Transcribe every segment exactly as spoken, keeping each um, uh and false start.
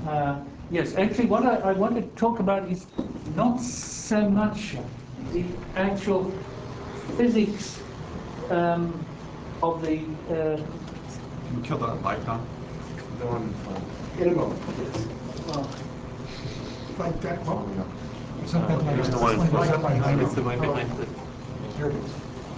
Uh, yes, actually what I, I want to talk about is not so much the actual physics um, of the... Uh, Can you kill that icon? The one in a moment, yes. well, Like that clock? Uh, Something like here's that. the one Something close right up behind behind it. it. The one behind it. Here it is.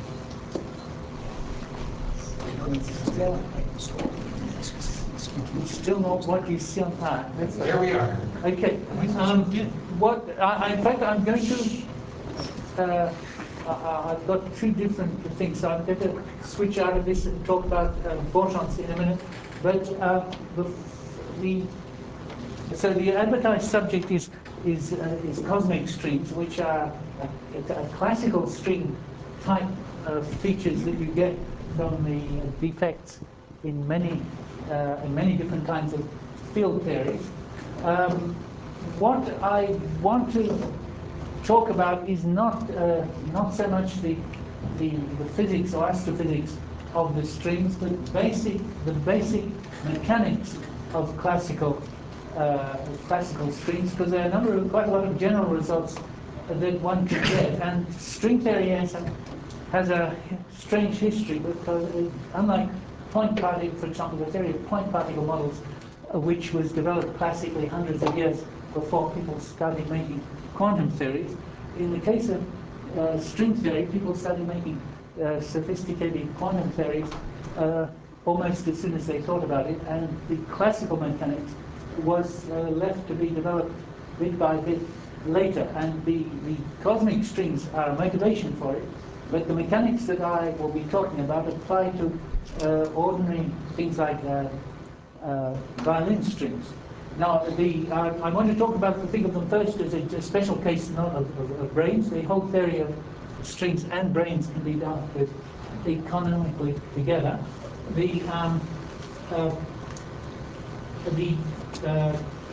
it's still not what you see on that. That's There we are. Okay. Um, what I, in fact, I'm going to. Uh, I, I've got two different things, so I'm going to switch out of this and talk about uh, bosons in a minute. But uh, the, the so the advertised subject is is uh, is cosmic streams, which are a, a classical string type of features that you get from the defects in many uh, in many different kinds of field theories. Um, what I want to talk about is not uh, not so much the, the the physics or astrophysics of the strings, but basic the basic mechanics of classical uh, classical strings, because there are a number of quite a lot of general results that one can get, and string theory has a, has a strange history, because it, unlike point particle, for example, the theory of point particle models, uh, which was developed classically hundreds of years before people started making quantum theories. In the case of uh, string theory, people started making uh, sophisticated quantum theories uh, almost as soon as they thought about it, and the classical mechanics was uh, left to be developed bit by bit later. And the, the cosmic strings are a motivation for it, but the mechanics that I will be talking about apply to uh, ordinary things like uh, uh, violin strings. Now, the, uh, I want to talk about, think of them first as a, a special case not of, of, of brains. The whole theory of strings and brains can be dealt with economically together. The, um, uh, the uh,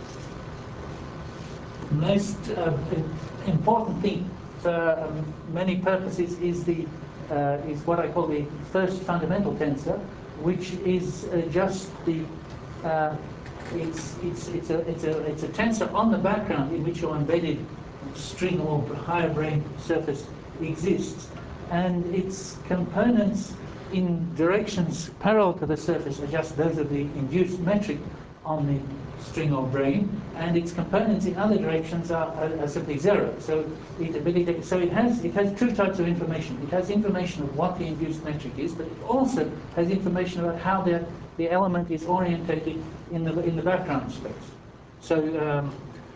most uh, important thing for um, many purposes is the uh, is what I call the first fundamental tensor, which is uh, just the uh, It's, it's, it's, a, it's, a, it's a tensor on the background in which your embedded string or higher brain surface exists. And its components in directions parallel to the surface are just those of the induced metric on the string or brain, and its components in other directions are, are, are simply zero. So it, it, so it has it has two types of information. It has information of what the induced metric is, but it also has information about how the the element is orientated in the in the background space. So um,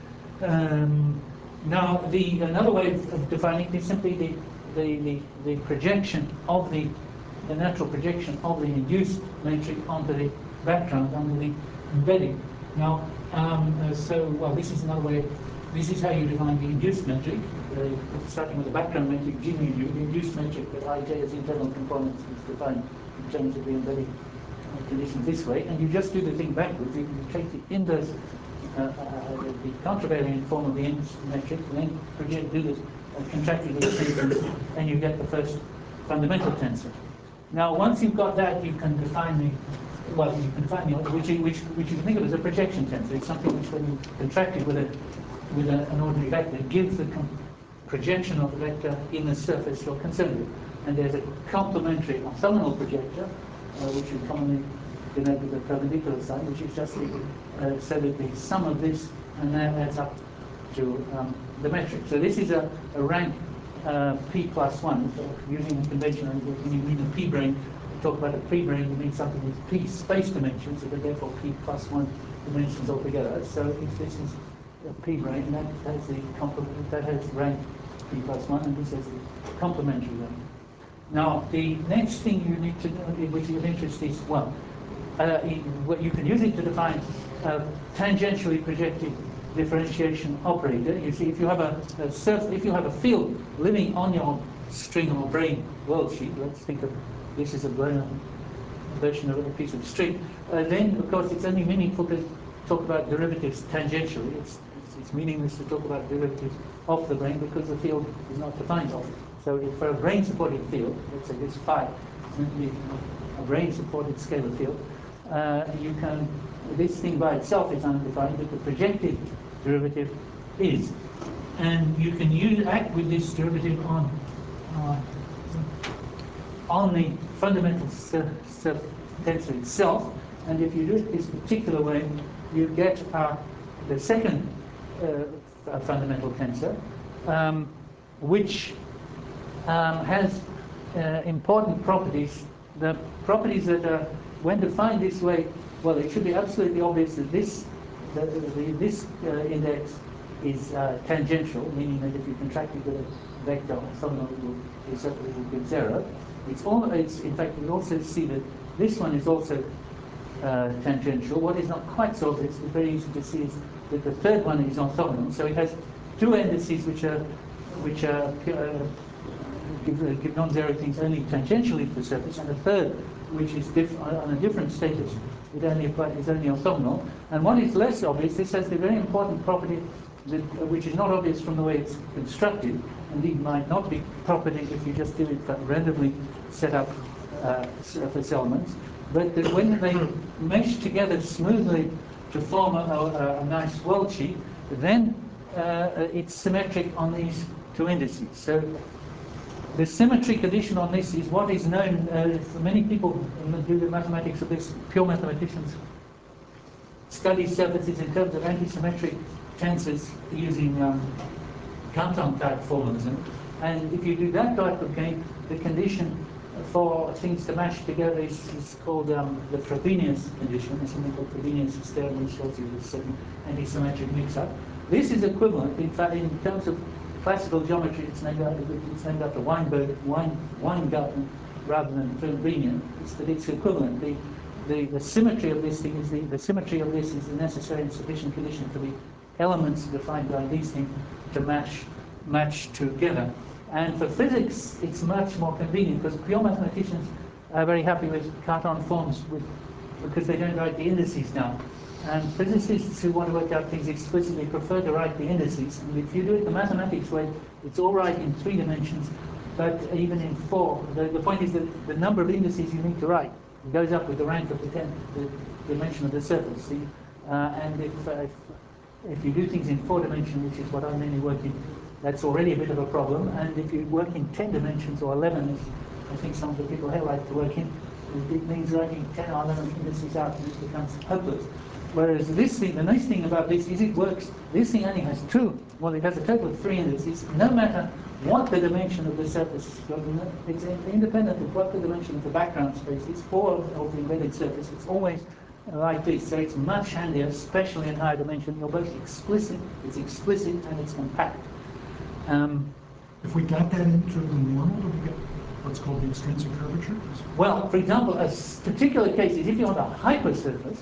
um, now the another way of defining it is simply the the, the, the projection of the the natural projection of the induced metric onto the background, onto the embedding. Now, um, uh, so well, this is another way. This is how you define the induced metric, uh, starting with the background metric G mu nu. The induced metric that I J as internal components is defined in terms of the embedding conditions this way, and you just do the thing backwards. You can take the inverse, uh, uh, the contravariant form of the induced metric, and then project, do the uh, contracted extensions, and you get the first fundamental tensor. Now, once you've got that, you can define the well, you can define the which which which you can think of as a projection tensor. It's something which, when you contract it with a with a, an ordinary vector, gives the projection of the vector in the surface you're concerned with. And there's a complementary orthogonal projector, Uh, which we commonly denote with the perpendicular sign, which is just the, uh, so that the sum of this and that adds up to um, the metric. So this is a, a rank uh, p plus one. So using a convention, when you mean a p brane, you talk about a p brane, you mean something with p space dimensions, but therefore p plus one dimensions altogether. So if this is a p brane, that has the complement, that has rank p plus one, and this has the complementary rank. Now, the next thing you need to know, which is of interest, is, well, uh, what you can use it to define a tangentially projected differentiation operator. You see, if you have a, a surf, if you have a field living on your string or brain world sheet, let's think of this as a version of a piece of string, uh, then, of course, it's only meaningful to talk about derivatives tangentially. It's, it's, it's meaningless to talk about derivatives off the brain because the field is not defined off it. So if for a brain-supported field, let's say this phi, a brain-supported scalar field, uh, you can this thing by itself is undefined, but the projective derivative is. And you can use act with this derivative on uh, on the fundamental tensor itself, and if you do it this particular way, you get uh, the second uh, fundamental tensor, um, which um, has uh, important properties. The properties that are, when defined this way, well, it should be absolutely obvious that this the, the, this uh, index is uh, tangential, meaning that if you contract it with a vector orthogonal, it will, it will give zero. It's all, it's, in fact, you also see that this one is also uh, tangential. What is not quite so obvious, it's very easy to see, is that the third one is orthogonal. So it has two indices which are which are uh, give, uh, give non-zero things only tangentially to the surface, and a third which is diff on a different status. It only applies, is only orthogonal. And what is less obvious, this has the very important property that, uh, which is not obvious from the way it's constructed. Indeed, might not be property if you just do it randomly set up uh, surface elements. But that when they mesh together smoothly to form a, a, a nice world sheet, then uh, it's symmetric on these two indices. So the symmetry condition on this is what is known, uh, for many people who do the mathematics of this, pure mathematicians study surfaces in terms of antisymmetric tensors using um, Canton type formalism. And if you do that type of game, the condition for things to mash together is, is called um, the Frobenius condition. There's something called Frobenius' theorem, which tells you a certain antisymmetric mix-up. This is equivalent, in fact, in terms of classical geometry, it's named after, it's named after Weinberg, Wein, Weingarten, rather than Frobenius. It's that it's equivalent. The, the, the symmetry of this thing is the, the symmetry of this is the necessary and sufficient condition for the elements defined by these things to match match together. And for physics, it's much more convenient because pure mathematicians are very happy with Cartan forms with, because they don't write the indices down. And physicists who want to work out things explicitly prefer to write the indices. And if you do it the mathematics way, it's all right in three dimensions, but even in four. The, the point is that the number of indices you need to write goes up with the rank of the, ten, the dimension of the surface. See? Uh, and if, uh, if, if you do things in four dimensions, which is what I mainly work in, that's already a bit of a problem. And if you work in ten dimensions or eleven, as I think some of the people here like to work in, it means writing ten or eleven indices out, and it becomes hopeless. Whereas this thing, the nice thing about this is it works, this thing only has two, well, it has a total of three indices, no matter what the dimension of the surface is. It's independent of what the dimension of the background space is, or of the embedded surface. It's always like this, so it's much handier, especially in higher dimension. You're both explicit, it's explicit, and it's compact. Um, If we got that into the normal, do we get what's called the extrinsic curvature? well, for example, a particular case is if you want a hypersurface,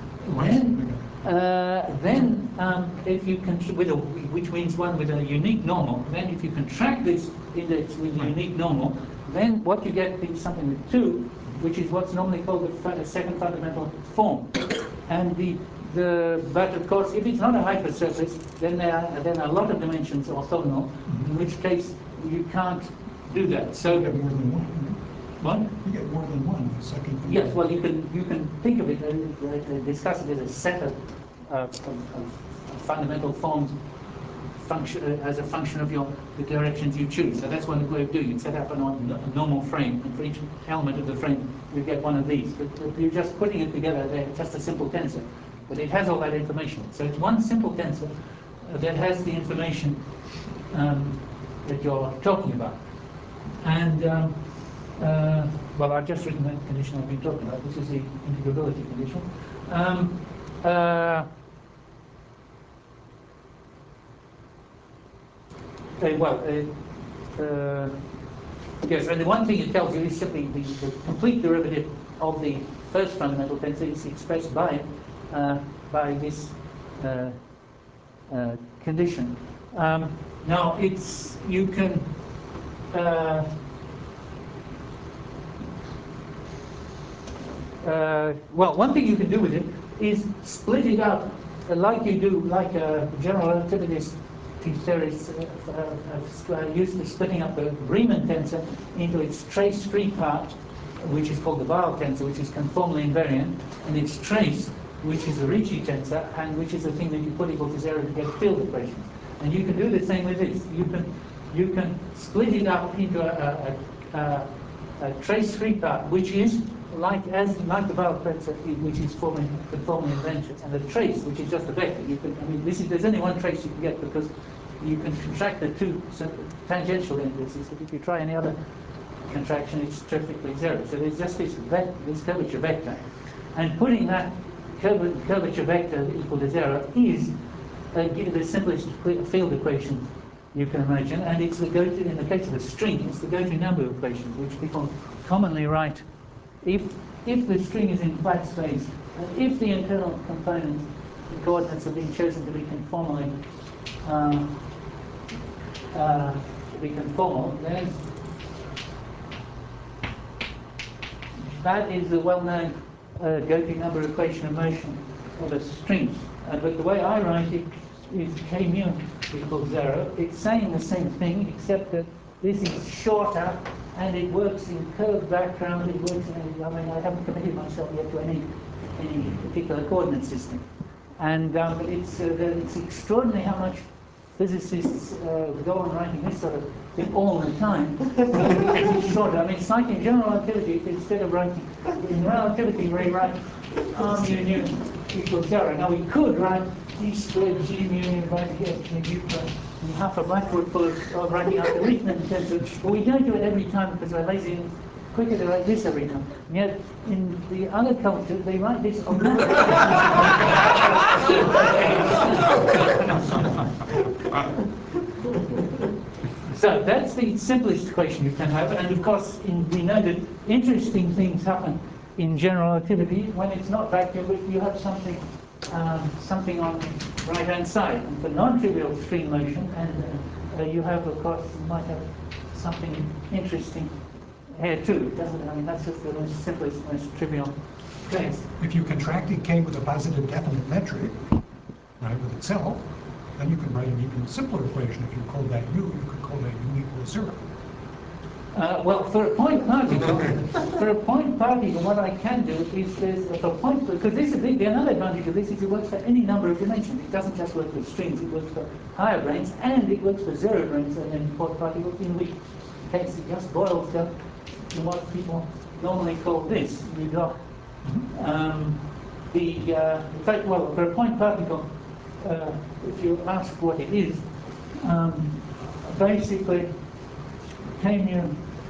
then, uh, then um, if you can, with a, which means one with a unique normal, then if you contract this index with a unique normal, then what you get is something with two, which is what's normally called the second fundamental form. And the The, but of course, if it's not a hypersurface, then there are then a lot of dimensions orthogonal, in which case you can't do that. So you get more than one. What? You get more than one second. Yes. Well, you can you can think of it, uh, uh, discuss it as a set of, uh, of, of fundamental forms, function uh, as a function of your the directions you choose. So that's one way of doing it. Set up a, a normal frame, and for each element of the frame, you get one of these. But, but you're just putting it together. They're just a simple tensor. But it has all that information. So it's one simple tensor uh, that has the information um, that you're talking about. And, um, uh, well, I've just written that condition I've been talking about. This is the integrability condition. Um, uh, okay, well, uh, uh, yes, and the one thing it tells you is simply the, the complete derivative of the first fundamental tensor is expressed by Uh, by this uh, uh, condition. Um, now, it's you can uh, uh, well, one thing you can do with it is split it up uh, like you do, like a general relativist theorists uh, uh, uh, used to splitting up the Riemann tensor into its trace-free part, which is called the Weyl tensor, which is conformally invariant, and its trace which is a Ricci tensor, and which is the thing that you put equal to zero to get field equations. And you can do the same with this. You can you can split it up into a, a, a, a trace-free part, which is like as like the Weyl tensor, which is forming conforming invention, and the trace, which is just a vector. You can I mean this is there's only one trace you can get because you can contract the two tangential indices, but if you try any other contraction, it's perfectly zero. So there's just this vector, this curvature vector, and putting that curvature vector equal to zero is uh, the simplest field equation you can imagine, and it's the go-to, in the case of a string, it's the go-to number equation, which people commonly write if if the string is in flat space, and if the internal components, the coordinates have been chosen to be conformally uh, uh, to be conformal, then that is the well-known uh, go-to number equation of motion of a string. Uh, but the way I write it is k mu equals zero. It's saying the same thing, except that this is shorter and it works in curved background. It works in, I mean, I haven't committed myself yet to any any particular coordinate system. And um, it's uh, it's extraordinary how much physicists uh, go on writing this sort of thing all the time. It's shorter. I mean, it's like in general relativity, instead of writing in relativity, we write r mu nu equals zero. Now we could write d squared g mu nu right here, and half a blackboard full of, of writing out the Riemann tensor, but we don't do it every time because we're lazy and quicker to write this every time. And yet, in the other culture, they write this on So that's the simplest equation you can have, and of course, in, we know that interesting things happen in general relativity when it's not vacuum, but you have something, um, something on the right-hand side. And for non-trivial string motion, and uh, uh, you have, of course, you might have something interesting here too. It doesn't. I mean, that's just the most simplest, most trivial case. If you contracted K with a positive definite metric, right, with itself, then you can write an even simpler equation. If you call that u, you could call that u equals zero. Uh, well, for a point particle, for a point particle, what I can do is there's a point, because this is the, another advantage of this is it works for any number of dimensions. It doesn't just work for strings, it works for higher branes, and it works for zero branes and then point particles, in which case it just boils down to what people normally call this. You got um, the, uh, in fact, well, for a point particle, uh, if you ask what it is, um, basically, K mu,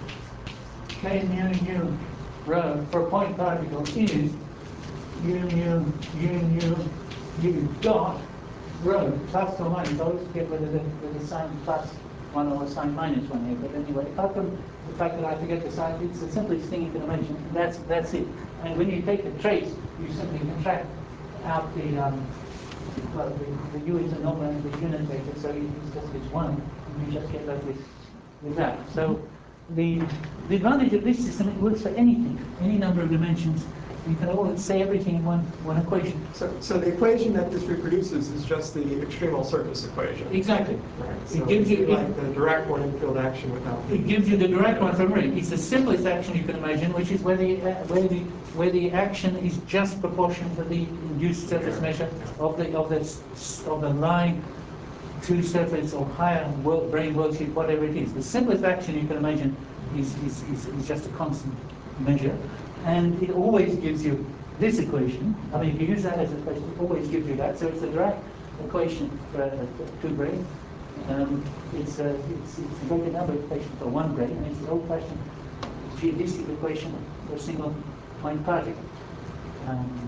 K mu nu rho for a point particle is u mu, u mu, u dot rho, plus or minus. I always forget whether the, whether the sign plus one or the sign minus one here, but anyway, apart from the fact that I forget the sign, it's the simplest thing you can imagine. That's, that's it. And when you take the trace, you simply contract out the, um, well, the, the u is a number and the unit vector, so you just get one, and you just get left with with that. So the, the advantage of this system, it works for anything, any number of dimensions. You can all say everything in one, one equation. So, so the equation that this reproduces is just the extremal surface equation. Exactly. Right. So it gives you like it, the direct one in field action without. It gives you the direct one from ring. It's the simplest action you can imagine, which is where the uh, where the where the action is just proportional to the induced surface measure of the of the of the line to surface or higher world, brane worldsheet, whatever it is. The simplest action you can imagine is, is, is, is just a constant measure. And it always gives you this equation. I mean, if you use that as an equation, it always gives you that. So it's a direct equation for a, a two brane. Um, it's, a, it's, it's a greater number equation for one brane, and it's an old-fashioned geodesic equation for a single point particle. Um,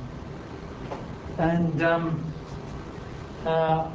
and um, uh,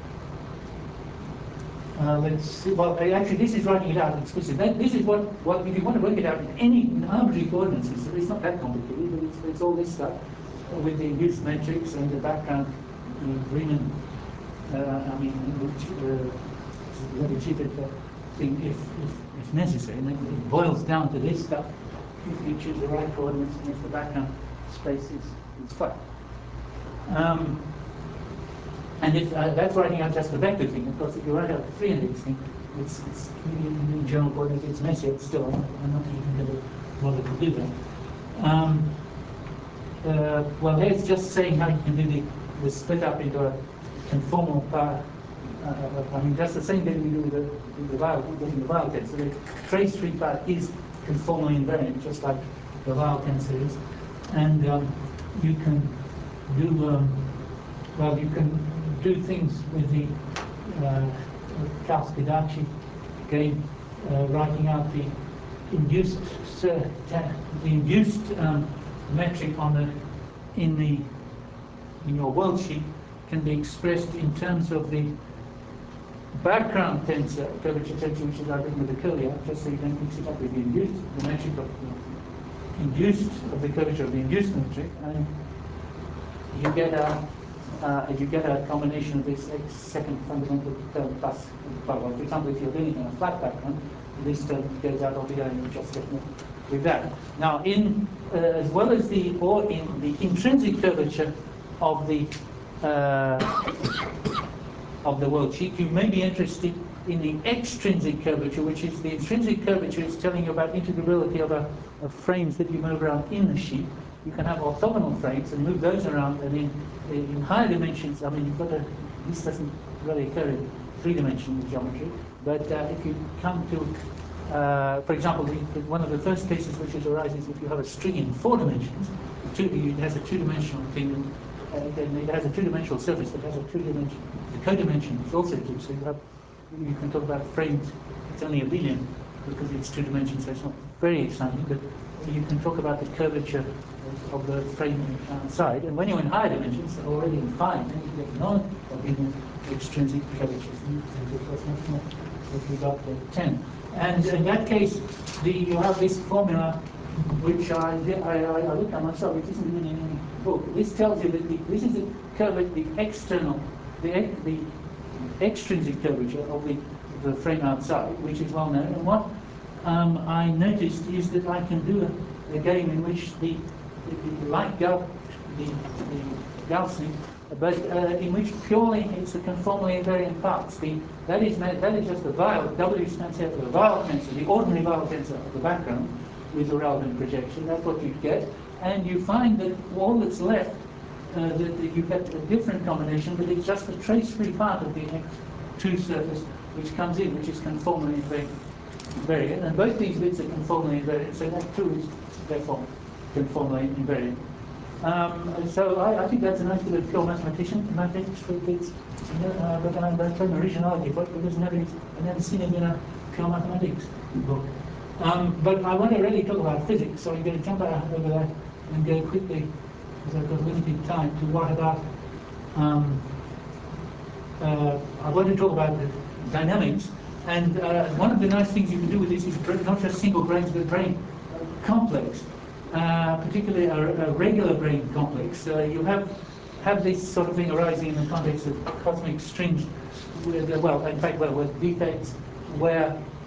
Uh, let's see. Well, actually, this is writing it out explicitly. This is what, what if you want to work it out in any in arbitrary coordinate system, it's not that complicated, but it's, it's all this stuff with the induced matrix and the background uh, Riemann, uh, I mean, which uh, the cheated thing if, if, if necessary. And it boils down to this stuff if you choose the right coordinates and if the background space is, is flat. Um, And if, uh, that's writing out just the vector thing. Of course, if you write out the free index thing, it's, it's in, in general coordinates, it's messy. It's still, I'm not even going to bother to do that. Um, uh, well, here's just saying how you can do the, the split up into a conformal part. Uh, I mean, just the same thing we do with the, with the vowel, with the vowel tensor. The trace-free part is conformally invariant, just like the vowel tensor is. And um, you can do, um, well, you can do things with the uh, Kac-Bellamy, again, uh, writing out the induced, uh, the induced um, metric on the in the in your world sheet can be expressed in terms of the background tensor, curvature tensor, which is I've written with the curly out, just so you don't mix it up with the induced, the metric of the induced of the curvature of the induced metric, and you get a uh, you get a combination of this x second fundamental term plus, well, for example, if you're doing it on a flat background, this term goes out altogether and you just get with that. Now, in uh, as well as the or in the intrinsic curvature of the uh, of the world sheet, you may be interested in the extrinsic curvature, which is the intrinsic curvature is telling you about integrability of, a, of frames that you move around in the sheet. You can have orthogonal frames and move those around, and in, in higher dimensions, I mean, you've got a, this doesn't really occur in three-dimensional geometry, but uh, if you come to, uh, for example, the, the, one of the first cases which is arises if you have a string in four dimensions, two, it has a two-dimensional thing, and, uh, it has a two-dimensional surface, but it has a two-dimensional, the codimension is also two, so you have, you can talk about frames, it's only a billion, because it's two dimensions, so it's not very exciting, but you can talk about the curvature of the frame outside. And when you're in higher dimensions, already in five, then you get non-abelian extrinsic curvatures. That's much more if you got the ten. And in that case, the, you have this formula, which I, I, I looked at myself, which isn't even in any book. This tells you that the, this is the curvature, the external, the, the extrinsic curvature of the, the frame outside, which is well known. And what um, I noticed is that I can do a, a game in which the, the, the like Gauss, the, the Gaussian, but uh, in which purely it's the conformally invariant parts. The, that is that is just the Weyl. W stands here for the Weyl tensor, the ordinary Weyl tensor of the background with the relevant projection. That's what you get, and you find that all that's left. Uh, that, that you get a different combination, but it's just the trace-free part of the X two surface which comes in, which is conformally invariant. And both these bits are conformally invariant, so that too is therefore conformally invariant. Um, so I, I think that's a nice bit of pure mathematician, mathematics for kids. Uh, but I'm uh, an originality book because never, I've never seen it in a pure mathematics book. Um, but I want to really talk about physics, so I'm going to jump out over there and go quickly, because I've got limited time, to what about, um, uh, I want to talk about the dynamics, and uh, one of the nice things you can do with this is not just single brains, but brain complex, uh, particularly a, a regular brain complex. Uh, you have have this sort of thing arising in the context of cosmic strings, with, uh, well, in fact, well, with defects where,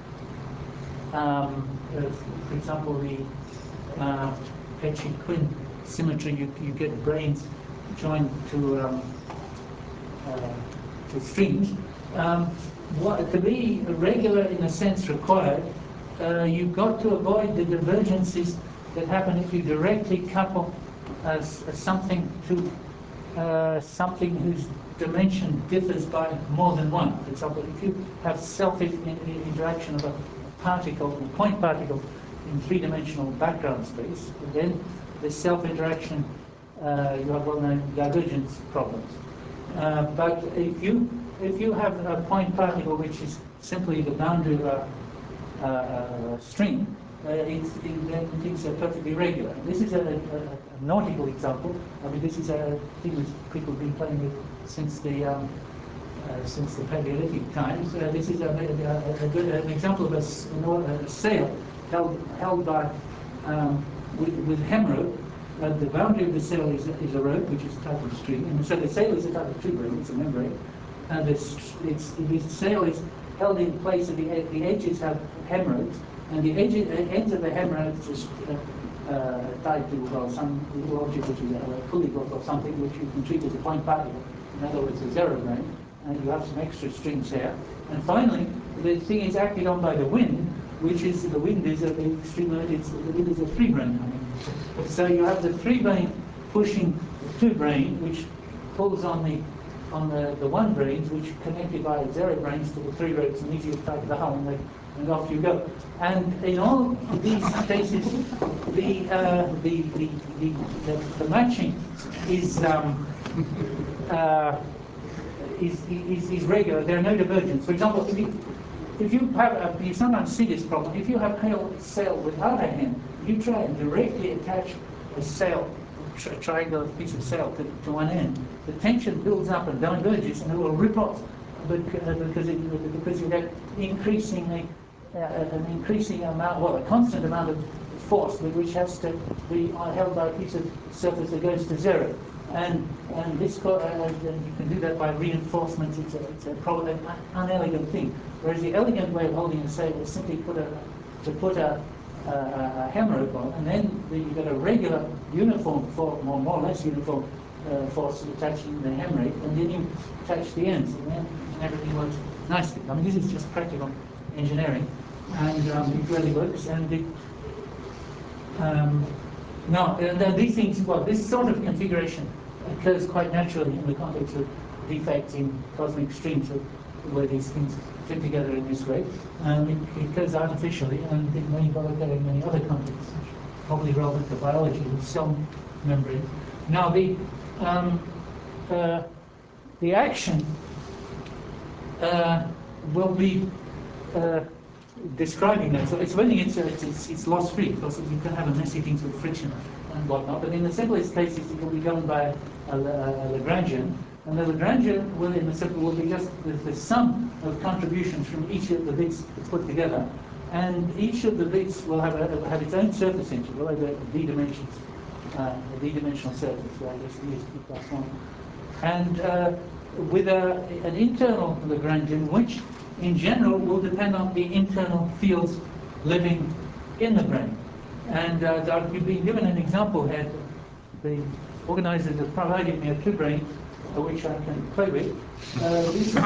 um, uh, for example, the uh, Pesci-Quinn symmetry, you, you get brains joined to um, uh, to strings. Um, what, to be regular in a sense required, uh, you've got to avoid the divergences that happen if you directly couple uh, something to uh, something whose dimension differs by more than one. For example, if you have self-interaction of a particle, a point particle in three-dimensional background space, then the self-interaction, uh, you have well-known divergence problems. Uh, but if you if you have a point particle which is simply the boundary of a, a, a string, uh, it's, it, then things are perfectly regular. This is a, a, a nautical example. I mean, this is a thing which people have been playing with since the um, uh, since the Paleolithic times. Uh, this is a, a, a good an example of a, a sail held held by um, with, with hem rope. Uh, the boundary of the sail is, is a rope, which is a type of string, and so the sail is a type of tube ring, it's a membrane, and it's, it's, the sail is held in place, and the, the edges have hem ropes, and the edges, ends of the hem ropes is uh, uh, tied to well, some little object which is a, a pulley block or something, which you can treat as a point particle, in other words, a zero grain, and you have some extra strings here. And finally, the thing is acted on by the wind, which is, the wind is a, the extreme limit, it's, the wind is a three grain. I mean, so you have the three-brain pushing two branes, which pulls on the on the, the one branes, which are connected by zero branes to the three ropes, and easier to take the hull, and, they, and off you go. And in all these cases, the uh, the, the, the, the the matching is um, uh, is, is is regular. There are no divergence. For example, if you if you have a, you sometimes see this problem. If you have a sail without a hand, you try and directly attach a sail, a triangular piece of sail to, to one end. The tension builds up and diverges, and it will rip off because it, because you get increasingly uh, an increasing amount, well, a constant amount of force, which has to be held by a piece of surface that goes to zero. And and this uh, and you can do that by reinforcement. It's a, it's a probably an unelegant thing. Whereas the elegant way of holding a sail is simply put a to put a a, a hem rope on, and then the, you get a regular uniform force, more, more or less uniform uh, force attaching the hem rope, and then you attach the ends, and then and everything works nicely. I mean, this is just practical engineering, and um, it really works. And the um, Now, uh, these things, well, this sort of configuration occurs quite naturally in the context of defects in cosmic streams, where these things fit together in this way. Um, it, it occurs artificially, and it may well occur in many other contexts, probably relevant to biology with cell membranes. Now, the um, uh, the action uh, will be uh, describing that. So it's when it's, it's, it's, it's loss-free, because you can have a messy things with friction and whatnot. But in the simplest cases, it will be governed by a, a, a Lagrangian. And the Lagrangian will, in the simple, will be just the, the sum of contributions from each of the bits put together. And each of the bits will have, a, have its own surface integral over d dimensions, uh, a d-dimensional surface, so I just use p plus one. And uh, with a, an internal Lagrangian, which in general will depend on the internal fields living in the brain. And uh, I've been given an example here. The organizers have provided me a two brain, uh, which I can play with. Uh, this,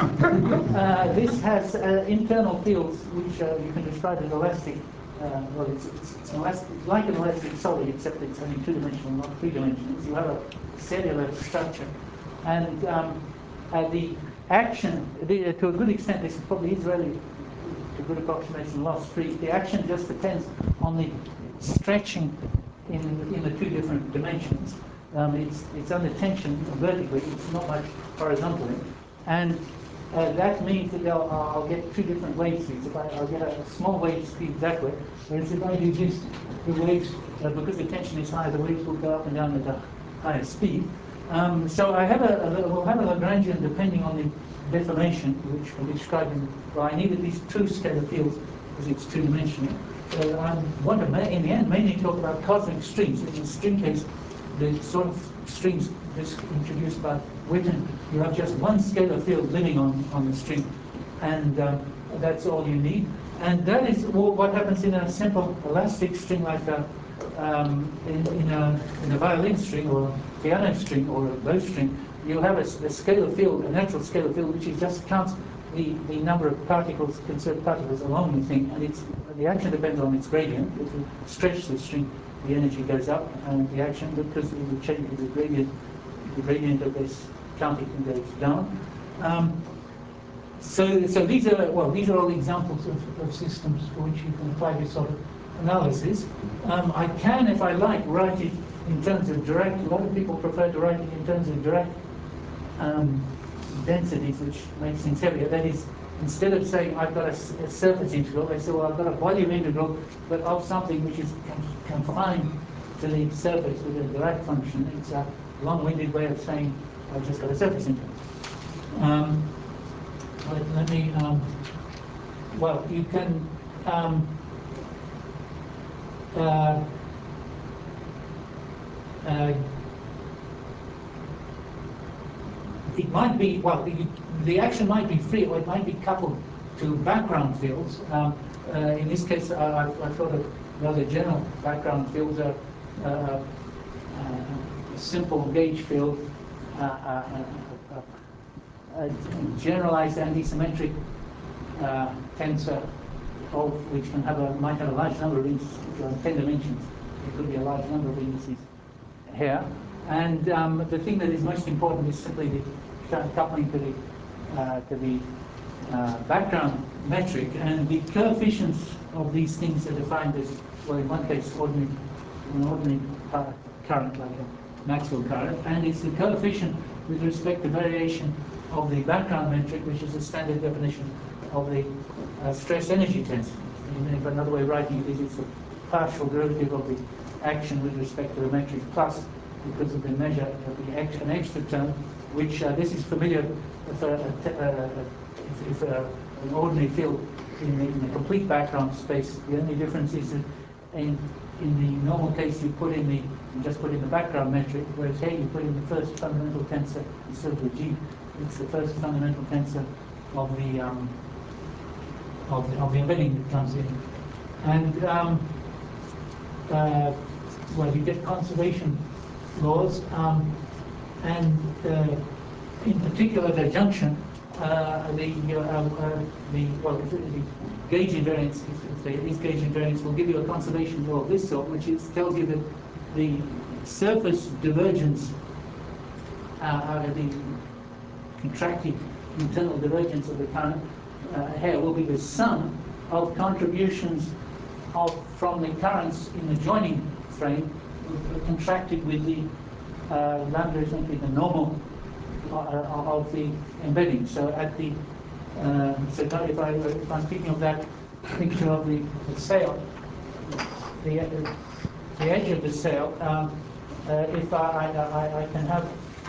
uh, this has uh, internal fields which uh, you can describe as elastic. Uh, well, it's, it's, it's, an elastic, it's like an elastic solid, except it's only two-dimensional, not three-dimensional. You have a cellular structure. And um, uh, the action, the, to a good extent, this probably is really, to a good approximation, loss-free. The action just depends on the stretching in, in the two different dimensions. Um, it's, it's under tension vertically, it's not much horizontally. And uh, that means that I'll, I'll get two different wave speeds. If I, I'll get a small wave speed that way, whereas if I do this, the waves, uh, because the tension is high, the waves will go up and down at a higher speed. Um, so I have a, a, we'll have a Lagrangian depending on the deformation, which will be described in, well, I needed these two scalar fields because it's two-dimensional. So I want to, in the end, mainly talk about cosmic streams. In the string case, the sort of streams this introduced by Witten, you have just one scalar field living on, on the string, and um, that's all you need. And that is what happens in a simple elastic string like a, um, in, in, a, in a violin string or a piano string or a bow string. You have a, a scalar field, a natural scalar field, which is just counts the, the number of particles, conserved particles along the thing, and it's, the action depends on its gradient. If you stretch the string, the energy goes up, and the action, because of the change of the gradient, the gradient of this counting goes down. Um, so, so these are well, these are all examples of, of systems for which you can apply this sort of analysis. Um, I can, if I like, write it in terms of direct. A lot of people prefer to write it in terms of direct um, densities, which makes things heavier. That is, instead of saying I've got a, a surface integral, they say, well, I've got a volume integral, but of something which is confined to the surface with a Dirac function. It's a long-winded way of saying I've just got a surface integral. Um, let, let me, um, well, you can, um, uh, uh, it might be, well, the, the action might be free, or it might be coupled to background fields. Um, uh, in this case, I, I thought of rather general background fields are uh, uh, a simple gauge field, uh, uh, uh, uh, a generalized antisymmetric uh, tensor, of which can have a might have a large number of indices, ten dimensions. It could be a large number of indices here. And um, the thing that is most important is simply the coupling to the uh, to the uh, background metric, and the coefficients of these things are defined as, well, in one case, ordinary, an ordinary current, like a Maxwell current, and it's the coefficient with respect to variation of the background metric, which is a standard definition of the uh, stress energy tensor. And another way of writing it is it's a partial derivative of the action with respect to the metric plus, because of the measure of the ex an extra term, which uh, this is familiar if, a, a, a, if, if a, an ordinary field in the, in the complete background space. The only difference is that in, in the normal case you put in the you just put in the background metric, whereas here you put in the first fundamental tensor instead of the G. It's the first fundamental tensor of the um, of the, of the embedding that comes in, and um, uh, well, you get conservation laws, um, and uh, in particular the junction, uh, the uh, uh, the well, the, the gauge invariance, if, if there is gauge invariance, will give you a conservation law of this sort, which is, tells you that the surface divergence, uh, the contracted internal divergence of the current uh, here will be the sum of contributions of from the currents in the joining frame contracted with the uh, lambda is simply the normal uh, of the embedding. So at the uh, so if I if I'm speaking of that picture of the, the sail, the uh, the edge of the sail, um, uh, if I, I I can have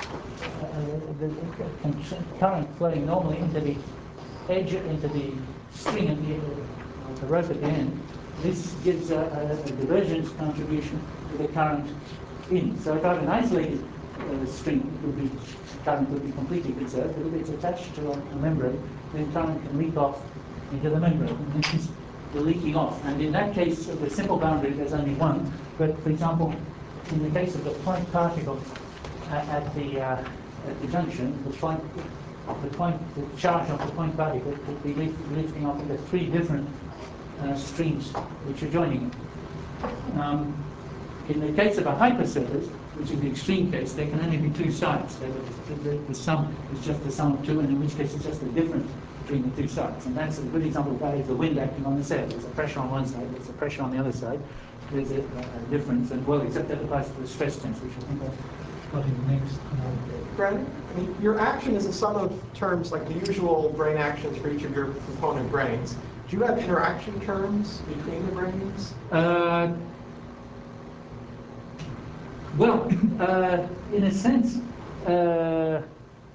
uh, the current flowing normally into the edge into the string at the uh, the rope at the end, this gives a, a, a divergence contribution to the current in. So if I have an isolated uh, string, it would be, current would be completely conserved, but if it's attached to a, a membrane, then current can leak off into the membrane. And this is the leaking off. And in that case, of the simple boundary, there's only one. But for example, in the case of the point particle at, at the uh, at the junction, the point the point the charge of the point particle could be lifting off into three different Uh, streams which are joining it. Um, in the case of a hypersurface, which is the extreme case, there can only be two sides. So the, the, the sum is just the sum of two, and in which case it's just the difference between the two sides. And that's a good example of that is the wind acting on the sail. There's a pressure on one side, there's a pressure on the other side. There's a, a difference, and well, except that applies to the stress tensor, which I think I've got in the next. Um, Brandon, I mean, your action is a sum of terms like the usual brain actions for each of your component brains. Do you have interaction terms between the brains? Uh, well, uh, in a sense, uh,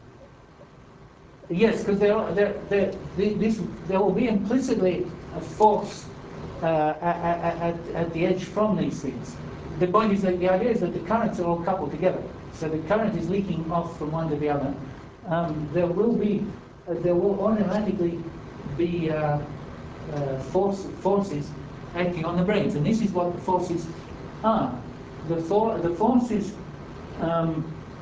yes, because there, are, there, there, this, there will be implicitly a force uh, at, at, at the edge from these things. The point is that the idea is that the currents are all coupled together. So the current is leaking off from one to the other. Um, there will be, uh, there will automatically be uh, Uh, force, forces acting on the brains, and this is what the forces are. The, for, the forces, um,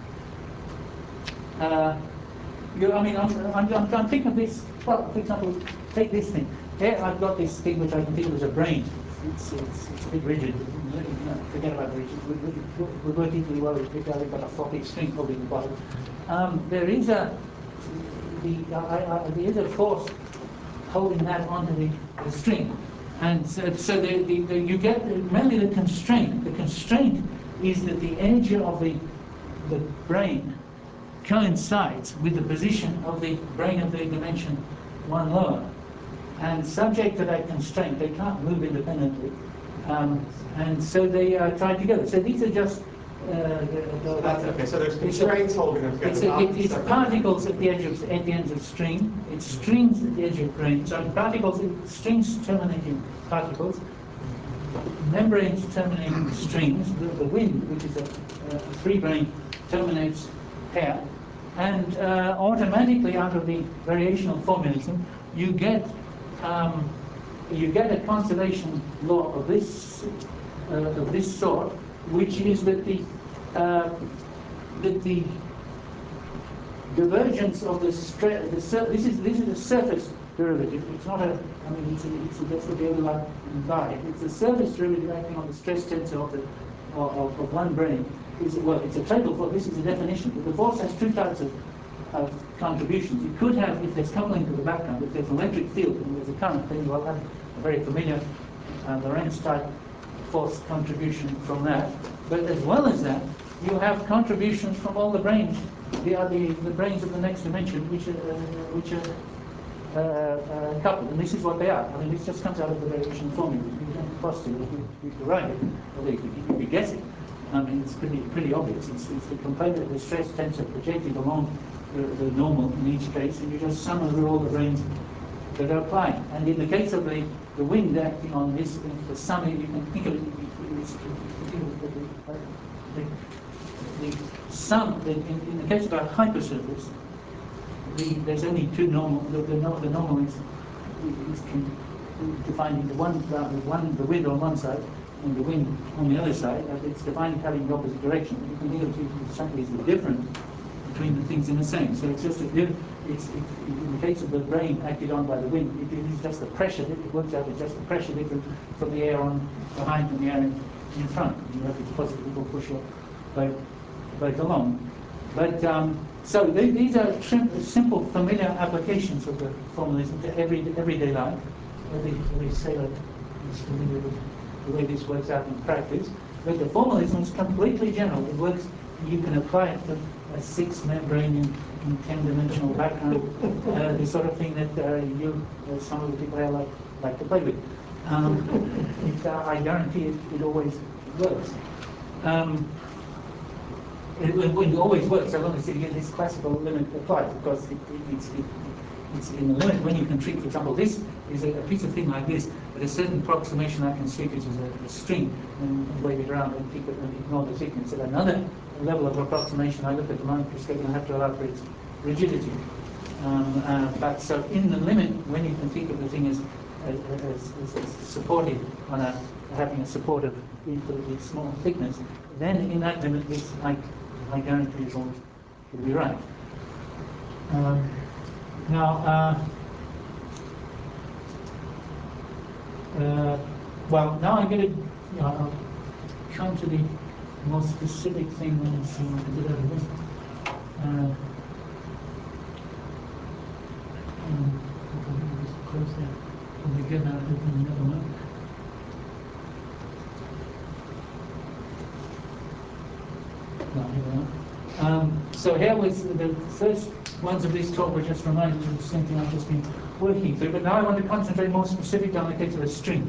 uh, you, I mean, I'm, I'm, I'm, I'm thinking of this, well, for example, take this thing. Here I've got this thing which I can think of as a brain. It's, it's, it's a bit rigid. No, forget about the rigid. We, we, we work equally well if we've got a floppy string holding the bottom. Um, there is a, the, uh, uh, there is a force holding that onto the, the string, and so, so the, the, the, you get mainly the constraint. The constraint is that the energy of the the brain coincides with the position of the brain of the dimension one lower, and subject to that constraint, they can't move independently, um, and so they are tied together. So these are just. Uh, the, the, so that's okay. So there's constraints holding them together. It's, a, it, it's particles at the edge of at the ends of string. It's strings at the edge of brain. So particles, strings terminating particles, membranes terminating strings. The, the wind, which is a, a free brain, terminates here, and uh, automatically out of the variational formalism, you get um, you get a conservation law of this uh, of this sort, which is that the uh, that the divergence of the stress. The sur this is this is a surface derivative. It's not a. I mean, it's a, it's a, that's what the overlap implies. It's a surface derivative acting on the stress tensor of the of, of one brain, is, well, it's a table force. This is a definition. But the force has two types of, of contributions. It could have, if there's coupling to the background, if there's an electric field and there's a current, then you'll have a very familiar uh, Lorentz type force contribution from that. But as well as that, you have contributions from all the branes, the, uh, the, the branes of the next dimension, which are, uh, which are uh, uh, coupled. And this is what they are. I mean, this just comes out of the variation formula. You don't postulate it, you, you derive it, although you could, you could guess it. I mean, it's pretty pretty obvious. It's, it's the component, the stress tensor projected along the, the normal in each case, and you just sum over all the branes that are applying. And in the case of the, the wind acting on this, the sum, you can think of it, it's, the, the, the sum, in, in the case of a hypersurface, the, there's only two normal, the, the, the normal is, is can, defined into one, uh, one, the wind on one side, and the wind on the other side. It's defined having the opposite direction. You can think of it simply as the difference between the things in the same. So it's just a diff, it's, it, in the case of the brain acted on by the wind, it is just the pressure, it works out as just the pressure difference from the air on behind and the air in, in front. You have to positively will push your boat, boat along. But um, so they, these are simple, familiar applications of the formalism to every, everyday life. Every, every sailor is familiar with the way this works out in practice. But the formalism is completely general. It works, you can apply it to a six-membrane in, in ten-dimensional background, uh, the sort of thing that uh, you, uh, some of the people here like, like to play with. Um, it, uh, I guarantee it, it always works. Um, it, it always works, so long as you get this classical limit applied, because it, it, it's, it, it's in the limit when you can treat, for example, this is a, a piece of thing like this, at a certain approximation I can see it as a, a string and, and wave it around and keep it and ignore the thickness. At another level of approximation, I look at the microscope and I have to allow for its rigidity. Um, uh, but so in the limit, when you can think of the thing as, as, as, as supported on a, having a supportive infinitely small thickness, then in that limit, this, I, I guarantee is always will be right. Um, now, uh, Uh, well, now I'm going to you know, I'll come to the more specific thing. Let me see what I did over here. Uh, um, just close that. We'll be good now to open another one. No, here we are. Um, so here was the first ones of this talk were just reminded of the same thing I've just been working through, but now I want to concentrate more specifically on the case of a string.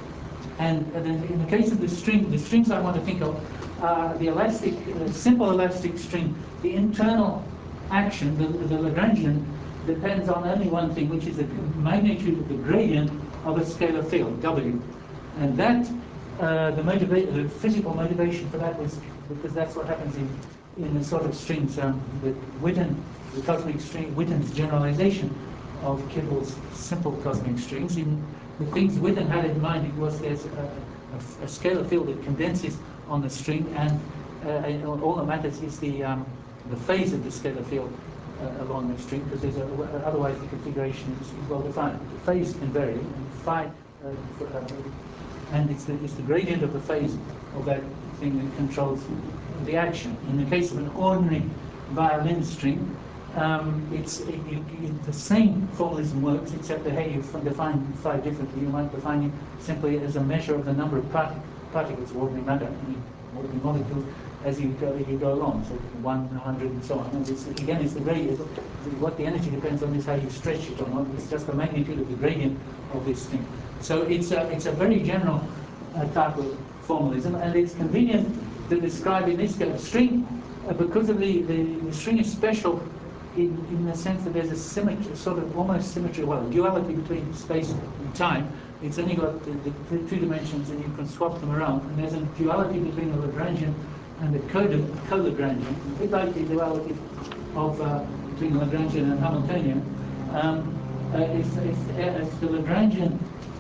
And uh, then in the case of the string, the strings I want to think of are the elastic, uh, simple elastic string. The internal action, the, the Lagrangian, depends on only one thing, which is the magnitude of the gradient of a scalar field, W. And that, uh, the, motiva the physical motivation for that was because that's what happens in, in the sort of strings um, that Witten, the cosmic string, Witten's generalization of Kibbles' simple cosmic strings. In the things Witten had in mind, it was there's a, a, a scalar field that condenses on the string, and, uh, and all that matters is the um, the phase of the scalar field uh, along the string, because there's a, otherwise the configuration is, is well defined. The phase can vary, and phi, uh, for, uh, and it's the, it's the gradient of the phase of that thing that controls the action. In the case of an ordinary violin string, Um, it's it, it, it, the same formalism works, except that hey, you define phi differently. You might define it simply as a measure of the number of part particles of ordinary matter, any ordinary molecule, as you go you go along. So one, a hundred, and so on. And it's, again, it's the gradient. What the energy depends on is how you stretch it or not. It's just the magnitude of the gradient of this thing. So it's a it's a very general uh, type of formalism, and it's convenient to describe in this case string uh, because of the, the the string is special. In, in the sense that there's a symmetry, sort of almost symmetry, well, duality between space and time. It's only got the, the, the two dimensions, and you can swap them around. And there's a duality between the Lagrangian and the co-Lagrangian, a bit like the duality of uh, between the Lagrangian and Hamiltonian. Um, uh, if, if, if the Lagrangian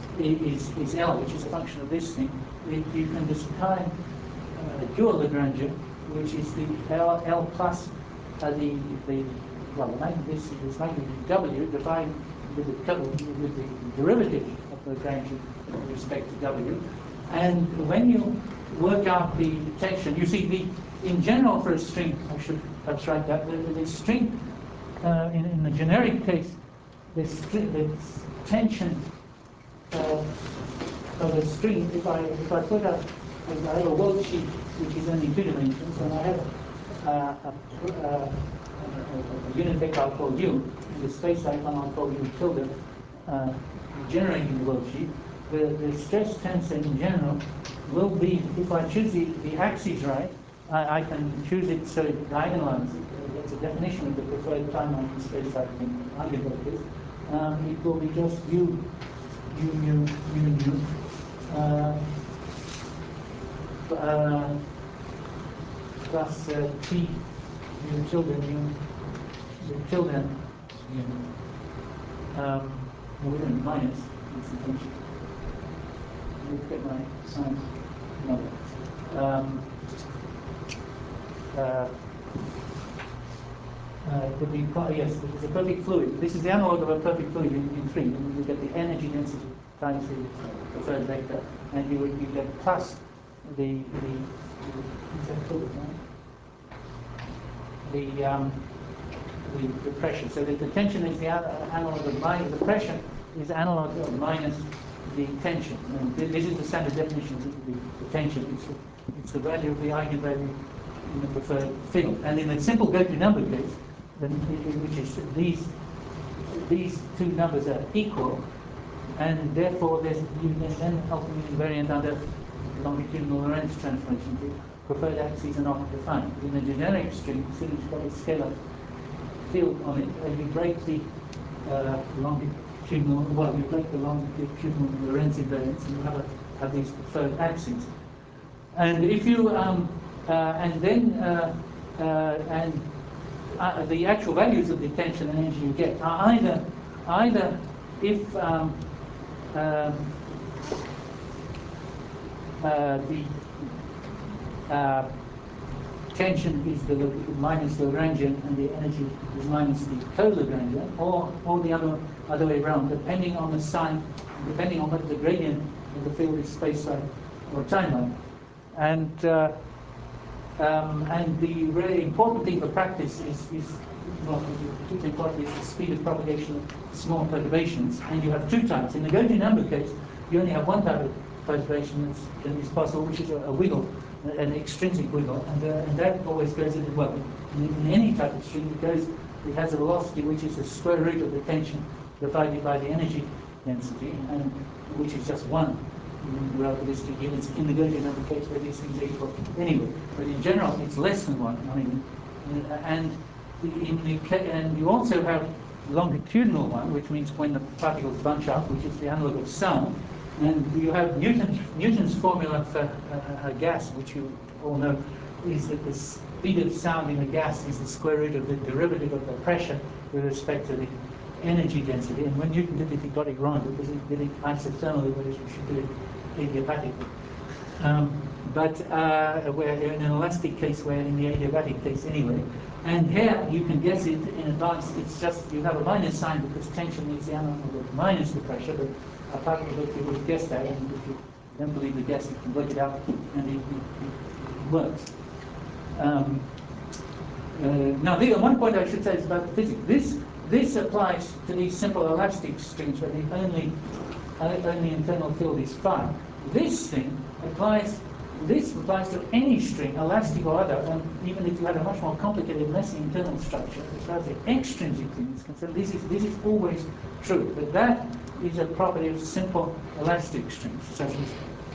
is, is L, which is a function of this thing, it, you can describe uh, a dual Lagrangian, which is the L, L plus uh, the the well, the magnitude, this is magnitude W defined with the, with the derivative of the Lagrangian with respect to W. And when you work out the detection, you see the in general for a string, I should perhaps write that, the, the string, uh, in, in the generic case, the, string, the tension uh, of a string, if I, if I put a, if I have a world sheet which is only two dimensions, and I have uh, a, a, a, a unit vector I'll call u, and the space icon I'll call u tilde, uh, generating the world sheet, the, the stress tensor in general will be, if I choose the, the axes right, I, I can choose it so it diagonalizes. That's a definition of the preferred timeline in space typing eigenvectors. Um, it will be just u, u, u, u, u. Uh, uh, plus uh, t u tilde u, u tilde u. Um, well, we don't minus, it's the tension. Look at my sign number. Um, uh, uh, it could be, yes, it's a perfect fluid. This is the analog of a perfect fluid in, in three. You get the energy density times the preferred vector, and you would you get plus the the is that fluid, right? the, um, the the pressure. So the, the tension is the analog of minus the pressure is analog of minus the tension. And this is the standard definition of the, the tension. It's the, it's the value of the eigenvalue in the preferred field. And in a simple go-to number case, then, which is these these two numbers are equal, and therefore there's, you can then ultimately invariant under longitudinal Lorentz transformation. The preferred axes are not defined. In a generic string, since you've got a scalar field on it, and you break the uh, longitudinal, well, you break the longitudinal Lorentz invariance, and you have, a, have these preferred axes. And if you, um, uh, and then, uh, uh, and uh, the actual values of the tension and energy you get are either, either if um, um, uh, the uh, tension is the minus the Lagrangian and the energy is minus the co-Lagrangian, or or the other other way around, depending on the sign, depending on whether the gradient of the field is space-line or timeline. And uh, um, and the very important thing for practice is, is well, particularly important is the speed of propagation of small perturbations. And you have two types. In the go-to number case, you only have one type of perturbation that's, that is possible, which is a, a wiggle, an extrinsic wiggle, and, uh, and that always goes in, well, in, in any type of string, it goes, it has a velocity which is the square root of the tension divided by the energy density, and which is just one in relativistic units. In the go-to number case, where these things are equal anyway, but in general, it's less than one. I mean, and in the and you also have longitudinal one, which means when the particles bunch up, which is the analog of sound. And you have Newton's, Newton's formula for uh, a gas, which you all know, is that the speed of sound in a gas is the square root of the derivative of the pressure with respect to the energy density. And when Newton did it, he got it wrong because he did it isothermally, whereas we should do it adiabatically. Um, but uh, where in an elastic case, where in the adiabatic case anyway. And here you can guess it in advance. It's just you have a minus sign because tension is the analog of minus the pressure. But a particle that you would have guessed that, and if you don't believe the guess, you can work it out, and it, it, it works. Um, uh, now, the one point I should say is about the physics. This this applies to these simple elastic strings where the only uh, only internal field is phi. This thing applies. This applies to any string, elastic or other, and even if you had a much more complicated, messy internal structure, as far as the extrinsic thing is concerned, this is this is always true. But that is a property of simple elastic strings, such as.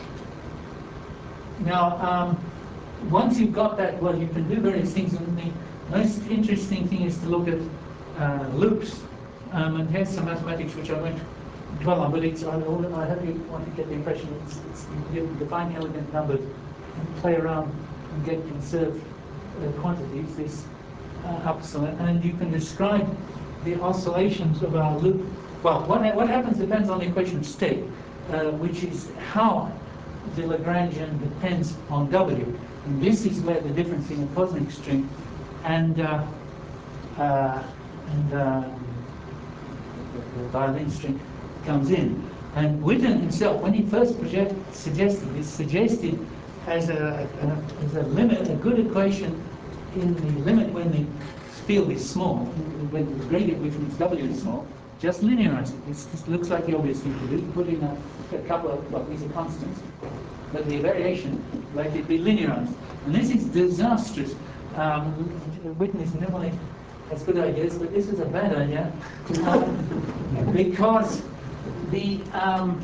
Now, um, once you've got that, well, you can do various things, and the most interesting thing is to look at uh, loops. Um, and here's some mathematics which I won't dwell on, but it's, I, I hope you want to get the impression it's, it's you define elegant numbers and play around and get conserved uh, quantities, this uh, upsilon, and you can describe the oscillations of our loop. Well, what, what happens depends on the equation of state, uh, which is how the Lagrangian depends on W. And this is where the difference in a cosmic string and, uh, uh, and uh, the, the violin string comes in. And Witten himself, when he first project, suggested this, suggested as a, a, as a limit, a good equation in the limit when the field is small, when the gradient which means W is small, just linearize it. This, this looks like the obvious thing to do. Put in a, a couple of, well, these are constants, but the variation, let it be linearized. And this is disastrous. Um, Witness normally has good ideas, but this is a bad idea um, because the um,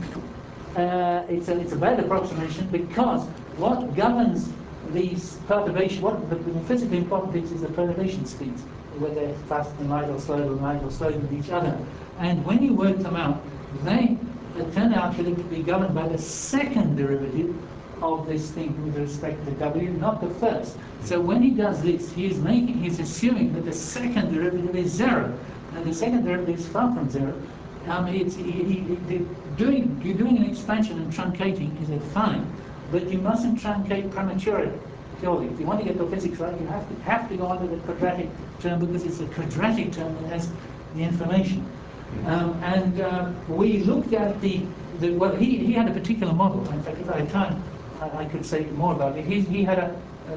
uh, it's a it's a bad approximation because what governs these perturbation, what the, the physically important things is the perturbation speeds, whether they're faster than light or slower than light or slower than each other. And when you work them out, they turn out to be governed by the second derivative of this thing with respect to W, not the first. So when he does this, he is making, he's assuming that the second derivative is zero, and the second derivative is far from zero. Um, it's he, he, he, doing you're doing an expansion and truncating is a fine, but you mustn't truncate prematurely. Purely, if you want to get the physics right, you have to have to go under the quadratic term because it's a quadratic term that has the information. Um, and uh, we looked at the, the well, he, he had a particular model. In fact, if I had time, I, I could say more about it. He, he had a, a,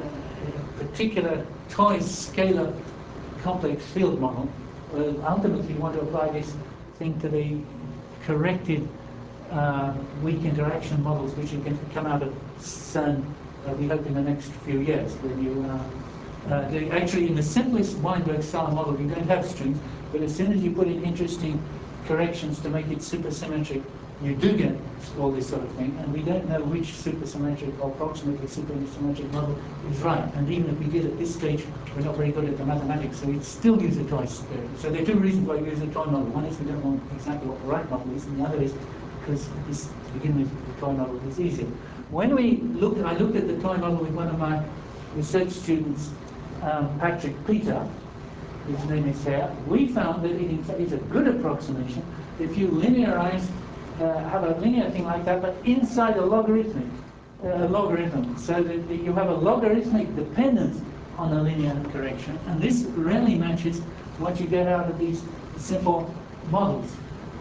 a particular toy scalar complex field model. Uh, ultimately, you want to apply this thing to the corrected uh, weak interaction models, which you can come out of CERN. Uh, we hope in the next few years. When you uh, uh, they, actually, in the simplest Weinberg-Stahl model, you don't have strings. But as soon as you put in interesting corrections to make it supersymmetric, you do get all this sort of thing. And we don't know which supersymmetric or approximately supersymmetric model is right. And even if we did at this stage, we're not very good at the mathematics, so we'd still use a toy scale. So there are two reasons why we use a toy model. One is we don't know exactly what the right model is, and the other is because this, to begin with, the toy model is easier. When we looked, I looked at the toy model with one of my research students, um, Patrick Peter. His name is here. We found that it in fact is a good approximation if you linearize, uh, have a linear thing like that, but inside a logarithmic uh, logarithm, so that you have a logarithmic dependence on a linear correction, and this really matches what you get out of these simple models.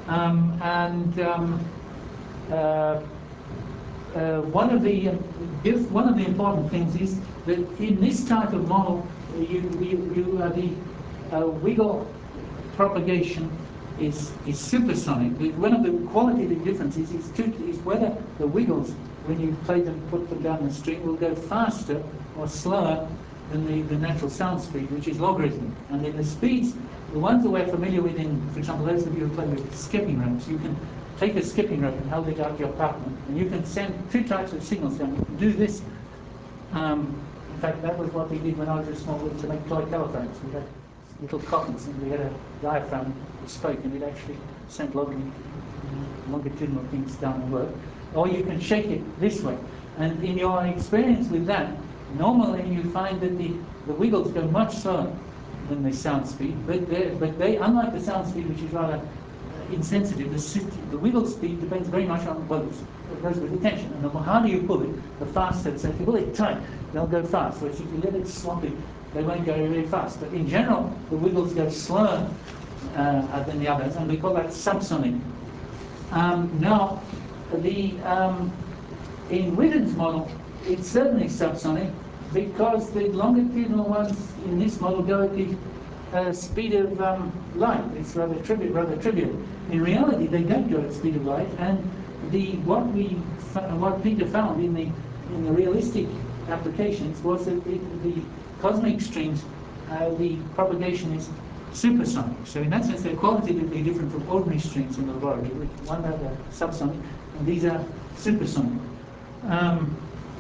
Um, and um, uh, uh, one of the uh, one of the important things is that in this type of model, you you, you uh, the Uh, wiggle propagation is, is supersonic. One of the qualitative differences is, to, is whether the wiggles, when you play them, put them down the string, will go faster or slower than the, the natural sound speed, which is logarithmic. And then the speeds, the ones that we're familiar with in, for example, those of you who play with skipping ropes, you can take a skipping rope and hold it out your apartment, and you can send two types of signals down. You can do this. Um, in fact, that was what we did when I was a small kid to make toy telephones. We had little cottons, and we had a diaphragm that spoke, and it actually sent long, longitudinal things down the road. Or you can shake it this way. And in your experience with that, normally you find that the, the wiggles go much slower than the sound speed, but, but they, unlike the sound speed, which is rather uh, insensitive, the, the wiggle speed depends very much on what goes with the tension. And the harder you pull it, the faster. So if you pull it tight, they'll go fast. Whereas if you let it sloppy, they won't go very fast. But in general, the wiggles go slower uh, than the others, and we call that subsonic. Um, now, the um, in Witten's model, it's certainly subsonic because the longitudinal ones in this model go at the uh, speed of um, light. It's rather trivial. Rather trivial. In reality, they don't go at the speed of light, and the what we what Peter found in the in the realistic applications was that it, the cosmic strings, uh, the propagation is supersonic. So in that sense, they're qualitatively different from ordinary strings in the laboratory. One are subsonic, and these are supersonic. Um,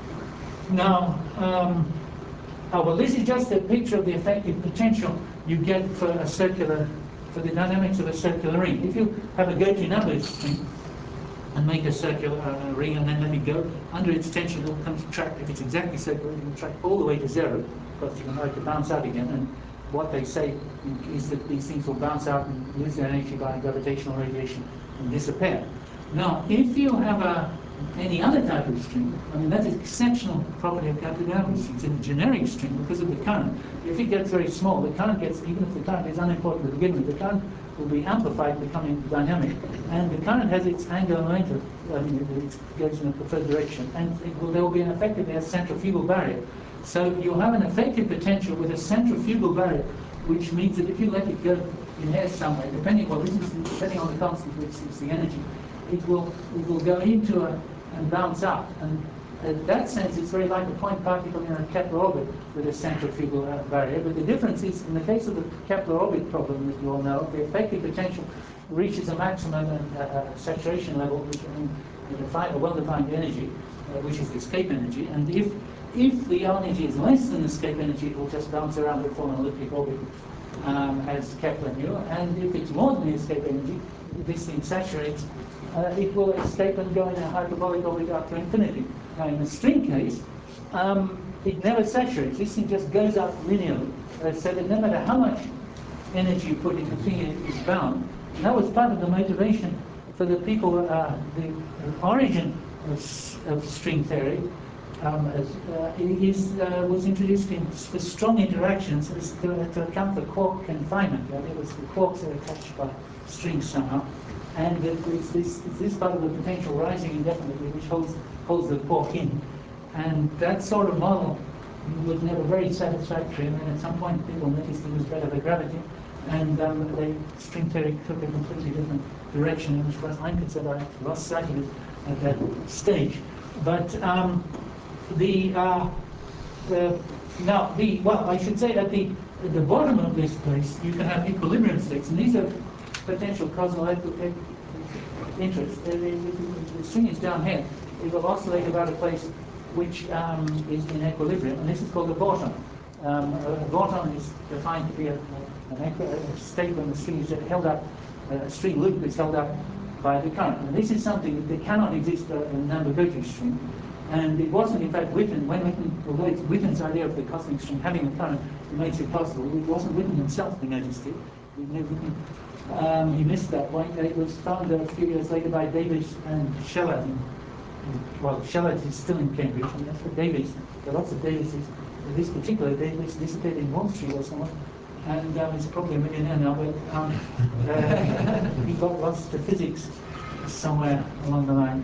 now, um, oh, well, this is just a picture of the effective potential you get for a circular, for the dynamics of a circular ring. If you have a Gauge numbers string and make a circular uh, ring and then let it go, under its tension it will come to track, if it's exactly circular, it will track all the way to zero, because you can know it to bounce out again. And what they say is that these things will bounce out and lose their energy by gravitational radiation and disappear. Now, if you have a any other type of string, I mean, that's an exceptional property of Kaplan-Meier strings. In a generic string, because of the current, if it gets very small, the current gets, even if the current is unimportant to begin with, the current will be amplified, becoming dynamic. And the current has its angular momentum, I mean, it, it goes in a preferred direction. And it will, there will be an effectively a centrifugal barrier. So you'll have an effective potential with a centrifugal barrier, which means that if you let it go in air somewhere, depending on, depending on the constant, which is the energy, it will, it will go into a, and bounce up. And in that sense, it's very like a point particle in a Kepler orbit with a centrifugal uh, barrier. But the difference is, in the case of the Kepler orbit problem, as you all know, the effective potential reaches a maximum uh, uh, saturation level, which um, define, a well-defined energy, uh, which is the escape energy. And if if the energy is less than the escape energy, it will just bounce around and form an elliptic orbit, um, as Kepler knew. And if it's more than the escape energy, this thing saturates, uh, it will escape and go in a hyperbolic orbit up to infinity. Now, in the string case, um, it never saturates. This thing just goes up linearly, uh, so that no matter how much energy you put in, the thing is bound. And that was part of the motivation for the people, uh, the origin of, of string theory. Um, uh, is, uh, was introduced in for strong interactions as to, to account for quark confinement. Right? It was the quarks are attached by strings somehow, and it, it's, this, it's this part of the potential rising indefinitely which holds holds the quark in, and that sort of model was never very satisfactory. And then at some point, people noticed it was better for gravity, and um, they string theory took a completely different direction. And as far as I'm concerned, I lost sight of it at that stage, but. Um, The, uh, the now the well, I should say at the at the bottom of this place you can have equilibrium states, and these are potential causal interests. The, the, the string is down here; it will oscillate about a place which um, is in equilibrium, and this is called a Borton. Um, a, a Borton is defined to be a, a, a state when the string is held up, a string loop is held up by the current, and this is something that cannot exist in a number-Gauge string. And it wasn't, in fact, Witten, when Witten, although it's Witten's idea of the cosmic string having a current that makes it possible, it wasn't Witten himself who noticed it. Um, he missed that point. It was found a few years later by Davis and Scheller. Well, Scheller is still in Cambridge, and that's for Davis. There are lots of Davises. This particular Davis disappeared in Wall Street or somewhere, and um, he's probably a millionaire now, but um, uh, he got lost to physics somewhere along the line.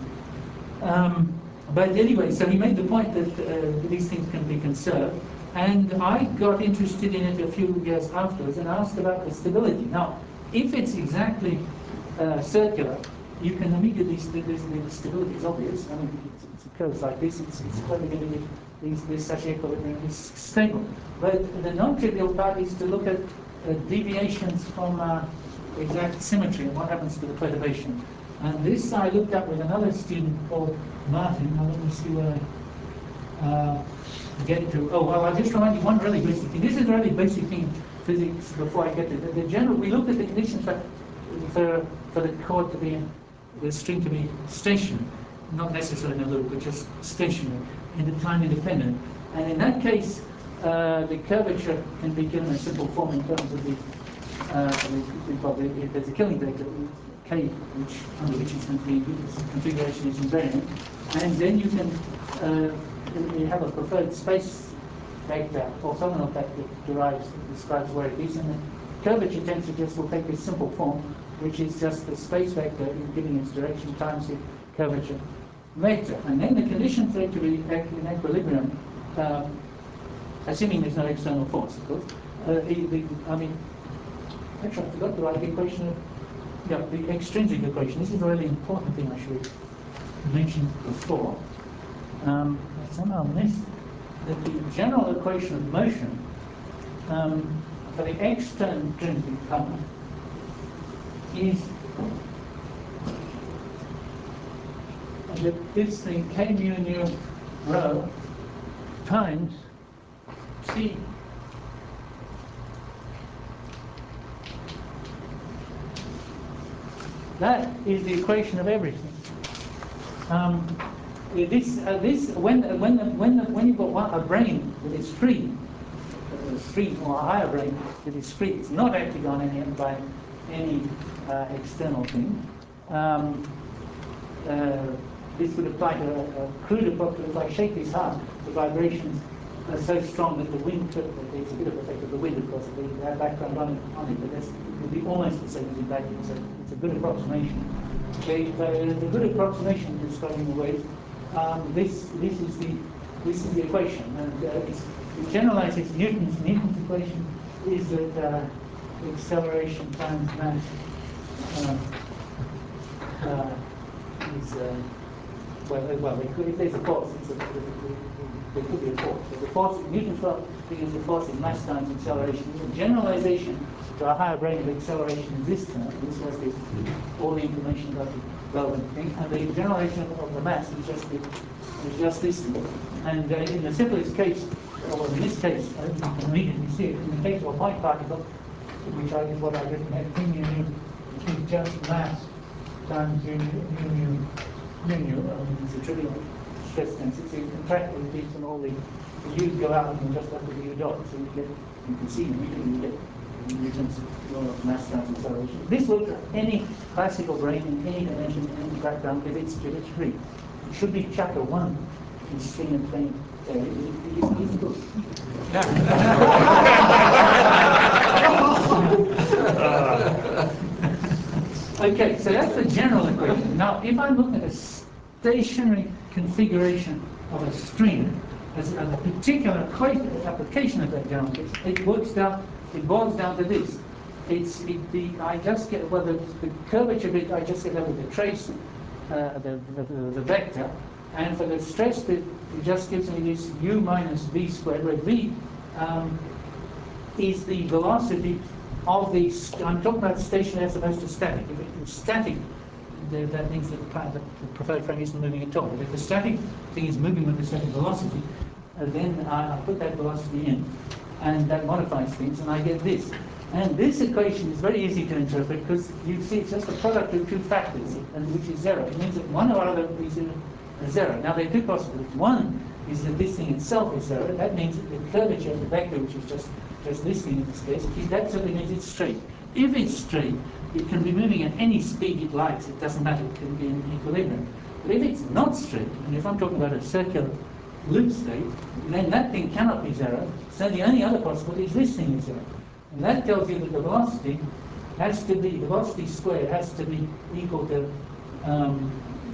Um, But anyway, so he made the point that uh, these things can be conserved, and I got interested in it a few years afterwards and asked about the stability. Now, if it's exactly uh, circular, you can immediately, the, the stability is obvious. I mean, it's, it's curves like this, it's, it's clearly going to be, these, this such equilibrium is stable. But the non-trivial part is to look at uh, deviations from uh, exact symmetry and what happens to the perturbation. And this I looked at with another student called Martin. Now let me see where I uh, get to. Oh, well, I'll just remind you one really basic thing. This is a really basic thing in physics before I get to the, the general. We looked at the conditions for, for, for the chord to be, the string to be stationary. Not necessarily in a loop, but just stationary and time independent. And in that case, uh, the curvature can be given a simple form in terms of the, uh, the, well, the, there's a Killing vector. K, which under which it's going to be, its configuration is invariant, and then you can uh, you have a preferred space vector, orthogonal vector that derives, describes where it is, and the curvature tensor just will take this simple form, which is just the space vector giving its direction times the curvature vector. And then the condition for it to be in equilibrium, um, assuming there's no external force, of course. Uh, the, the, I mean, actually, I forgot to write the equation of. Yeah, the extrinsic equation. This is a really important thing I should have mentioned before. Um, I somehow missed that the general equation of motion um, for the extrinsic part is that this thing k mu nu rho times c. That is the equation of everything. Um, this, uh, this, when, when, when, when you've got one, a brain that is free, a free or a higher brain that is free, it's not acting on any by any uh, external thing. Um, uh, this would apply to a, a crude approximation. If I shake this heart, the vibrations are so strong that the wind could, there's a bit of effect of the wind, of course, the uh, background on it, on it but that's, it would be almost the same as in vacuum, so it's a good approximation. The, the, the good approximation is describing the wave. Um, this, this, is the, this is the equation, and uh, it's, it generalizes Newton's, Newton's equation is that uh, acceleration times mass um, uh, is, uh, well, uh, well, it could, if there's a force, it's a, there could be a force. So the force, Newton's law is the force is mass times acceleration. The generalization to a higher rate of acceleration is this term. This was the, all the information about the relevant thing, and the generalization of, of the mass is just the, is just this thing. And uh, in the simplest case, or in this case, uh, you can immediately see it. In the case of a point particle, which I is what I've written here, mu mu is just mass times mu mu mu mu mu. Um, it's a trivial stress density. So you contract with these, and all the, the u's go out, and just have the u dot. So you get, you can see immediately you get Newton's law of mass times acceleration. This works for any classical brain in any dimension, in any background, if it's if it's free. It should be chapter one in string and plane. Uh, it, it, it's an easy book. Okay, so that's the general equation. Now, if I look at a stationary configuration of a string as a, a particular application of that general equation, it works down. It boils down to this. It's it, the I just get well the, the curvature bit. I just get over the trace, uh, the, the the vector, and for the stress bit, it just gives me this u minus v squared, where v um, is the velocity of the. I'm talking about stationary as opposed to static. If it was static, the, that means that the, the preferred frame isn't moving at all. But if the static thing is moving with a certain velocity, uh, then I, I put that velocity in, and that modifies things, and I get this. And this equation is very easy to interpret because you see it's just a product of two factors, and which is zero. It means that one or other is a zero. Now there are two possibilities. One is that this thing itself is zero. That means that the curvature of the vector, which is just just this thing in this case, that simply means it's straight. If it's straight, it can be moving at any speed it likes. It doesn't matter. It can be in equilibrium. But if it's not straight, and if I'm talking about a circular loop state, then that thing cannot be zero. So the only other possibility is this thing is zero. And that tells you that the velocity has to be, the velocity squared has to be equal to um,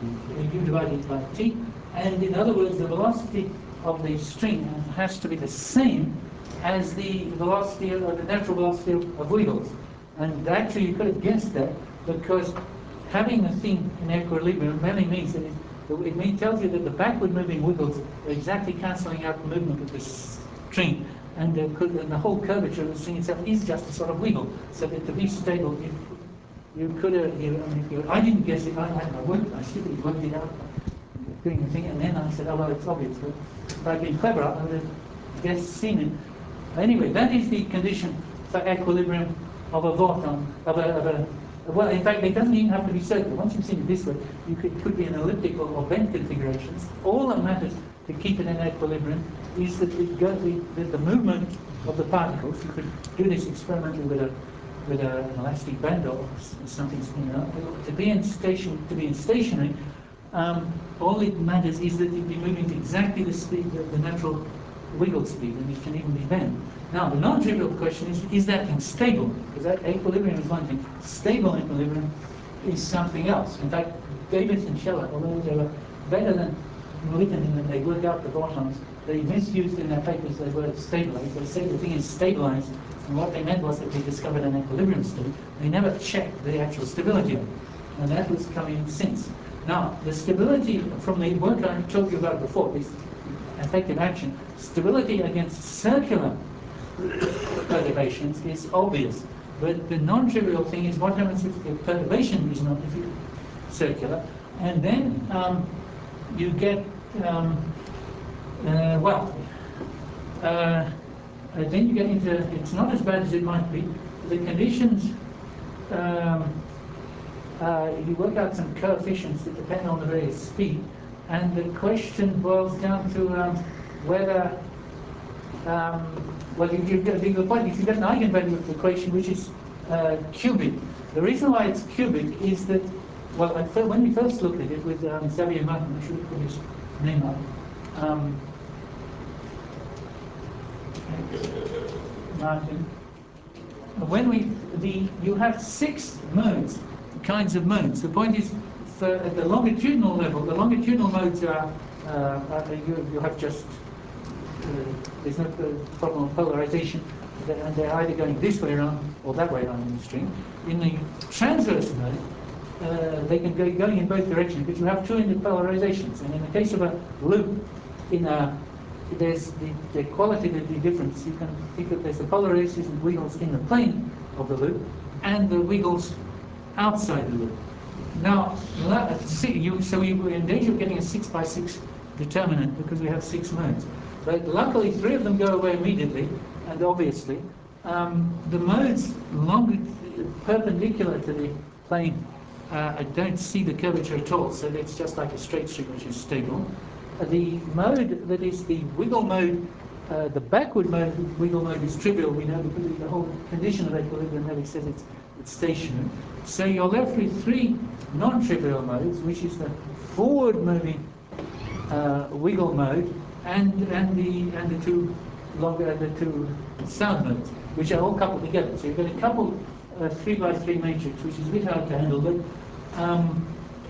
u divided by t. And in other words, the velocity of the string has to be the same as the velocity, or the natural velocity of wiggles. And actually you could have guessed that, because having the thing in equilibrium merely means that it, it means, tells you that the backward moving wiggles are exactly cancelling out the movement of the string. And, uh, could, and the whole curvature of the string itself is just a sort of wiggle, so that to be stable, you, you could have. You, I, mean, you, I didn't guess it. I, I worked. I stupidly worked it out, doing the thing, and then I said, "Oh well, it's obvious." But if I'd been clever, I would have guessed, seen it. Anyway, that is the condition for equilibrium of a Vorton, of a, of a. Well, in fact, it doesn't even have to be circular. Once you've seen it this way, you could, it could be an elliptical or bent configurations. All that matters to keep it in equilibrium is that it go, the, the, the movement of the particles. You could do this experimentally with a with a, an elastic band or something. You know, to be in station, to be in stationary, um, all it matters is that it be moving to exactly the speed, the, the natural wiggle speed, and it can even be bent. Now, the non-trivial question is: is that thing stable? Because that equilibrium is one thing. Stable equilibrium is something else. In fact, Davis and Scheller, although they were better than Newton in that they worked out the bottoms, they misused in their papers the word stabilize. They said the thing is stabilized, and what they meant was that they discovered an equilibrium state. They never checked the actual stability of it, and that was coming since. Now, the stability from the work I told you about before, this effective action, stability against circular perturbations is obvious. But the non-trivial thing is what happens if the perturbation is not circular, and then um, you get, um, uh, well, uh, then you get into, it's not as bad as it might be. The conditions, um, uh, you work out some coefficients that depend on the various speed, and the question boils down to um, whether, um, well, you, you get the point, if you get an eigenvalue of the equation which is uh, cubic. The reason why it's cubic is that, well, I th when we first looked at it with um, Xavier Martin, I should have put his name up. Um, Martin. When we the you have six modes, kinds of modes. The point is, for at the longitudinal level, the longitudinal modes are uh, uh, you you have just uh, there's no problem of polarization, and they're either going this way around or that way around in the string. In the transverse mode, uh, they can go going in both directions, but you have two interpolarizations. And in the case of a loop, in a there's the, the qualitatively difference. You can think that there's the polarization wiggles in the plane of the loop and the wiggles outside the loop. Now, see, you, so we were in danger of getting a six by six determinant because we have six modes. But luckily, three of them go away immediately, and obviously, um, the modes long, perpendicular to the plane, uh, I don't see the curvature at all. So it's just like a straight string, which is stable. The mode that is the wiggle mode, uh, the backward mode, wiggle mode is trivial. We know because the whole condition of equilibrium really says it's, it's stationary. So you're left with three non-trivial modes, which is the forward moving uh, wiggle mode and and the and the two longer the two sound modes, which are all coupled together. So you've got a coupled uh, three by three matrix, which is a bit hard to handle, but um,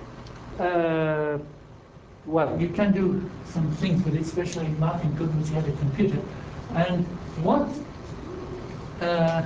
uh, well, you can do some things with it, especially Martin Goodman's had a computer. And what uh,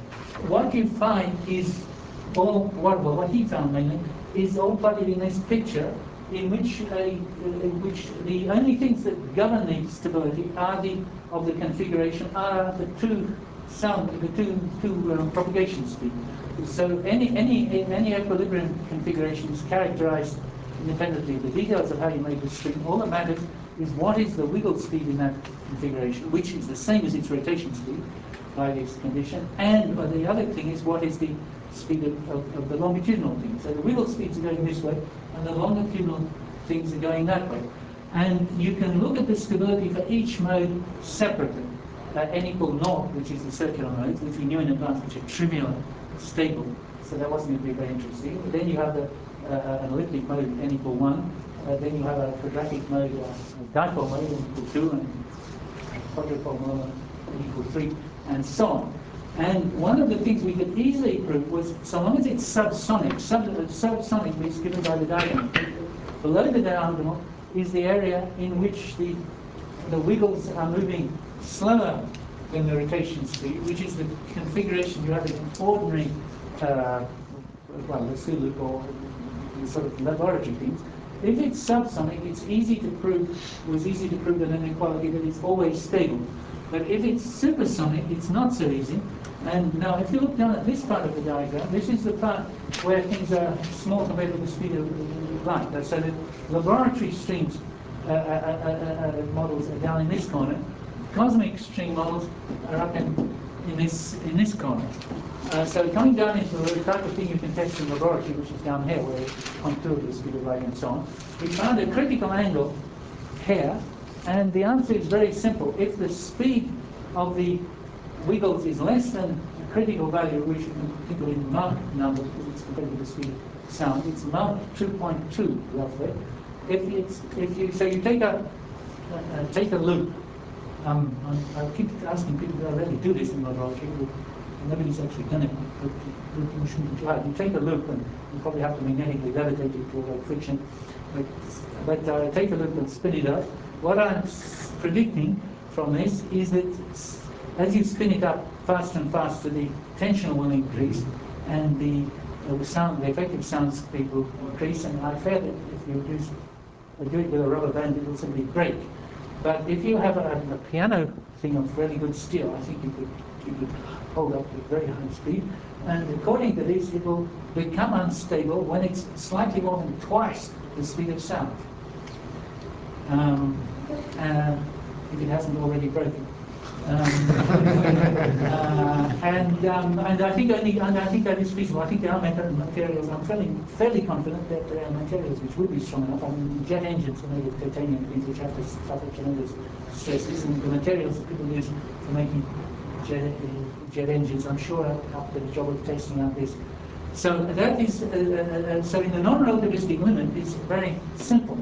what you find is all what well, what he found mainly is all plotted in this picture, in which uh, in which the only things that govern the stability are the of the configuration are the two sound the two two um, propagation speed. So any any any equilibrium configuration is characterized independently. The details of how you make the string, all that matters is what is the wiggle speed in that configuration, which is the same as its rotation speed by this condition, and uh, the other thing is what is the speed of, of, of the longitudinal thing. So the wiggle speeds are going this way, and the longitudinal things are going that way. And you can look at the stability for each mode separately. Uh, n equal naught, which is the circular modes, which we knew in advance, which are trivial, stable, so that wasn't going to be very interesting. Then you have the uh, an elliptic mode, n equal one. Uh, then you have a quadratic mode, uh, a dipole mode, n equal two, and quadrupole mode, n equal three, and so on. And one of the things we could easily prove was, so long as it's subsonic, sub, subsonic means given by the diagonal. Below the diagonal is the area in which the the wiggles are moving slower than the rotation speed, which is the configuration you have in ordinary, uh, well, the C loop or sort of laboratory things. If it's subsonic, it's easy to prove, it was easy to prove an inequality that it's always stable. But if it's supersonic, it's not so easy. And now, if you look down at this part of the diagram, this is the part where things are small compared to the speed of light. So the laboratory streams uh, uh, uh, uh, models are down in this corner. Cosmic stream models are up in, in this in this corner. Uh, so coming down into the type of thing you can test in the laboratory, which is down here, where you contour the speed of light and so on, we found a critical angle here. And the answer is very simple. If the speed of the wiggles is less than the critical value, which you can think of in Mach numbers, because it's compared with the speed of sound, it's Mach two point two roughly. If it's if you so you take a uh, take a loop. Um, I keep asking people to already do this in laboratory, but nobody's actually done it. But you shouldn't be hard. You take a loop, and you probably have to magnetically levitate it to avoid friction. But, but uh, take a loop and spin it up. What I'm predicting from this is that as you spin it up faster and faster, the tension will increase, and the, uh, the sound, the effective sound speed will increase. And I fear that if you do, uh, do it with a rubber band, it will simply break. But if you have a, a piano thing of really good steel, I think you could you could hold up with very high speed. And according to this, it will become unstable when it's slightly more than twice the speed of sound. Um, uh, if it hasn't already broken. Um, uh, and um, and I think only and I think that is feasible. I think there are materials. I'm fairly fairly confident that there are materials which will be strong enough. I mean, jet engines are made of titanium things which have to suffer tremendous stresses, and the materials that people use for making jet jet engines, I'm sure, are up to the job of testing out this. So that is uh, uh, so in the non-relativistic limit, it's very simple.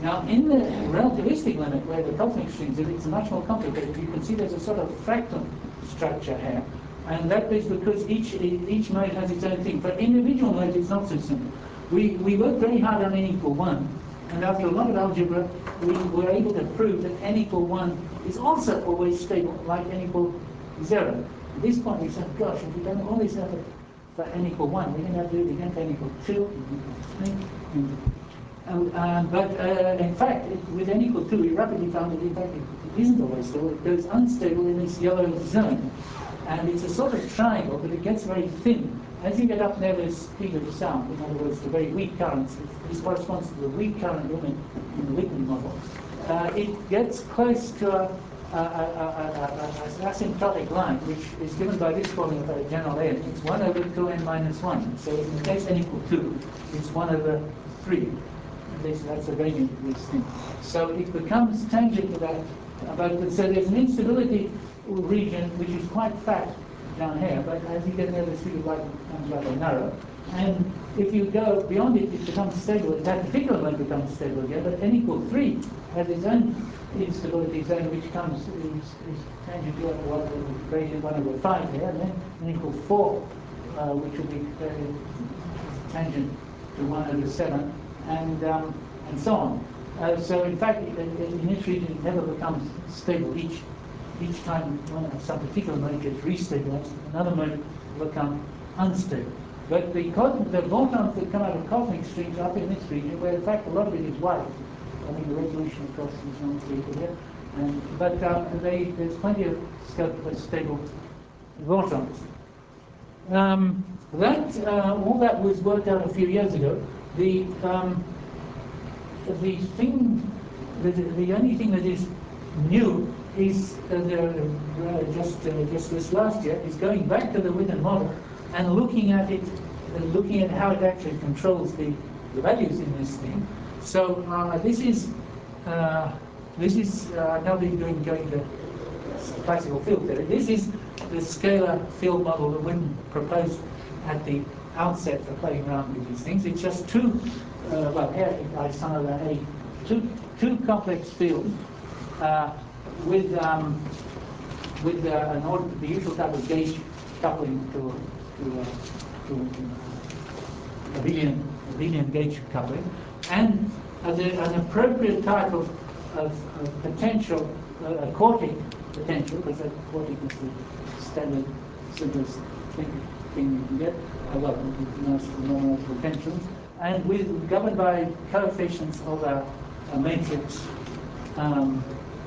Now, in the relativistic limit, where the cosmic strings are, it's much more complicated. You can see there's a sort of fractal structure here, and that is because each each mode has its own thing. For individual modes, it's not so simple. We we worked very hard on n equal one, and after a lot of algebra, we were able to prove that n equal one is also always stable, like n equal zero. At this point, we said, gosh, if we've done all this effort for n equal one, we're going to have to do it again for n equal two, n equal three. Um, uh, but uh, in fact, it, with n equal two, we rapidly found that in fact it, it isn't always stable. It goes unstable in this yellow zone. And it's a sort of triangle, but it gets very thin. As you get up near the speed of sound, in other words, the very weak currents, this corresponds to the weak current limit in the Whitman model, uh, it gets close to a, a, a, a, a, a, an asymptotic line, which is given by this formula for general n. It's one over two n minus one. So in the case n equal two, it's one over three. This, that's the gradient of this thing. So it becomes tangent to that. But, so there's an instability region which is quite fat down here, but as you get near the speed of light, it becomes rather narrow. And if you go beyond it, it becomes stable. That particular mode becomes stable again, but n equal three has its own instability zone, which comes is, is tangent to what the gradient one over five here, and then n equal four, uh, which will be uh, tangent to one over seven, and um, and so on. Uh, so in fact, in, in this region, it never becomes stable. Each each time one, some particular mode gets restabilized, another mode will become unstable. But the, the photons that come out of cosmic strings are up in this region, where in fact a lot of it is white. I mean, the resolution, of course, is not equal here. And, but uh, they, there's plenty of scope for stable photons. Um, that uh, all that was worked out a few years ago. The um, the thing, the, the only thing that is new is uh, the, uh, just uh, just this last year is going back to the Witten model and looking at it, uh, looking at how it actually controls the, the values in this thing. So uh, this is uh, this is uh, now that you're doing going to classical field theory. This is the scalar field model that Witten proposed at the outset for playing around with these things. It's just two, uh, well, here I son of a two two complex fields uh, with um, with uh, an order, the usual type of gauge coupling to to, uh, to uh, abelian abelian gauge coupling, and as a, an appropriate type of of, of potential, uh, a quartic potential, because that quartic is the standard simplest thing. thing you can get, uh, well, nice normalized potentials, and with governed by coefficients of a, a matrix, um,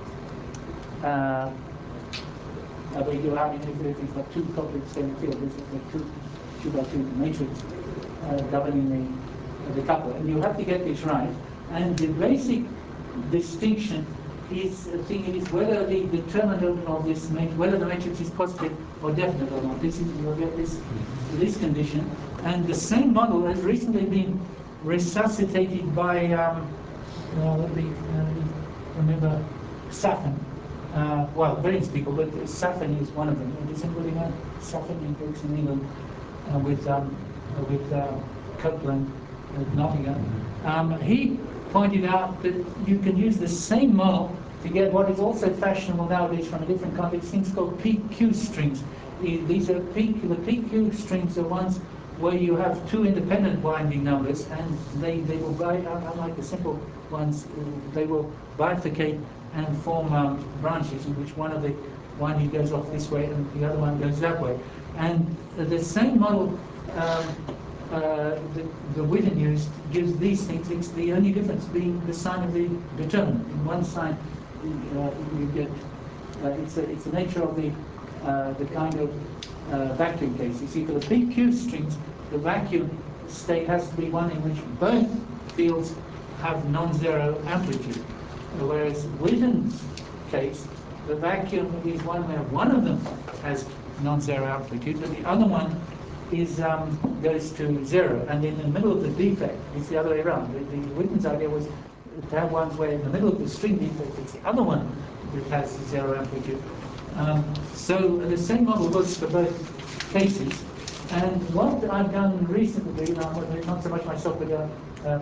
uh, where you have, if you've got two complex scalar fields, it's a two, two by two matrix uh, governing the, uh, the coupler, and you have to get this right. And the basic distinction is the thing is whether the determinant of this matrix, whether the matrix is positive or definite or not. This is you'll get this this condition, and the same model has recently been resuscitated by um, uh, let me uh, remember Safin. Uh, well, various people, but Safin is one of them. Does anybody know Safin? He works in England uh, with um, uh, with uh, Copeland at Nottingham. Um, he pointed out that you can use the same model to get what is also fashionable nowadays from a different context, things called P Q strings. These are P Q, the P Q strings are ones where you have two independent winding numbers, and they, they will, unlike the simple ones, they will bifurcate and form um, branches in which one of the winding goes off this way and the other one goes that way. And the same model um, Uh, the, the Witten used gives these things. It's the only difference being the sign of the determinant. In one sign, uh, you get uh, it's a, it's the nature of the uh, the kind of uh, vacuum case. You see, for the P Q strings, the vacuum state has to be one in which both fields have non-zero amplitude. Whereas Witten's case, the vacuum is one where one of them has non-zero amplitude, but the other one is um, goes to zero, and in the middle of the defect, it's the other way around. The, the Witten's idea was to have ones where in the middle of the string defect, it's the other one that has zero amplitude. Um, so the same model works for both cases. And what I've done recently, not, not so much myself, but uh, uh,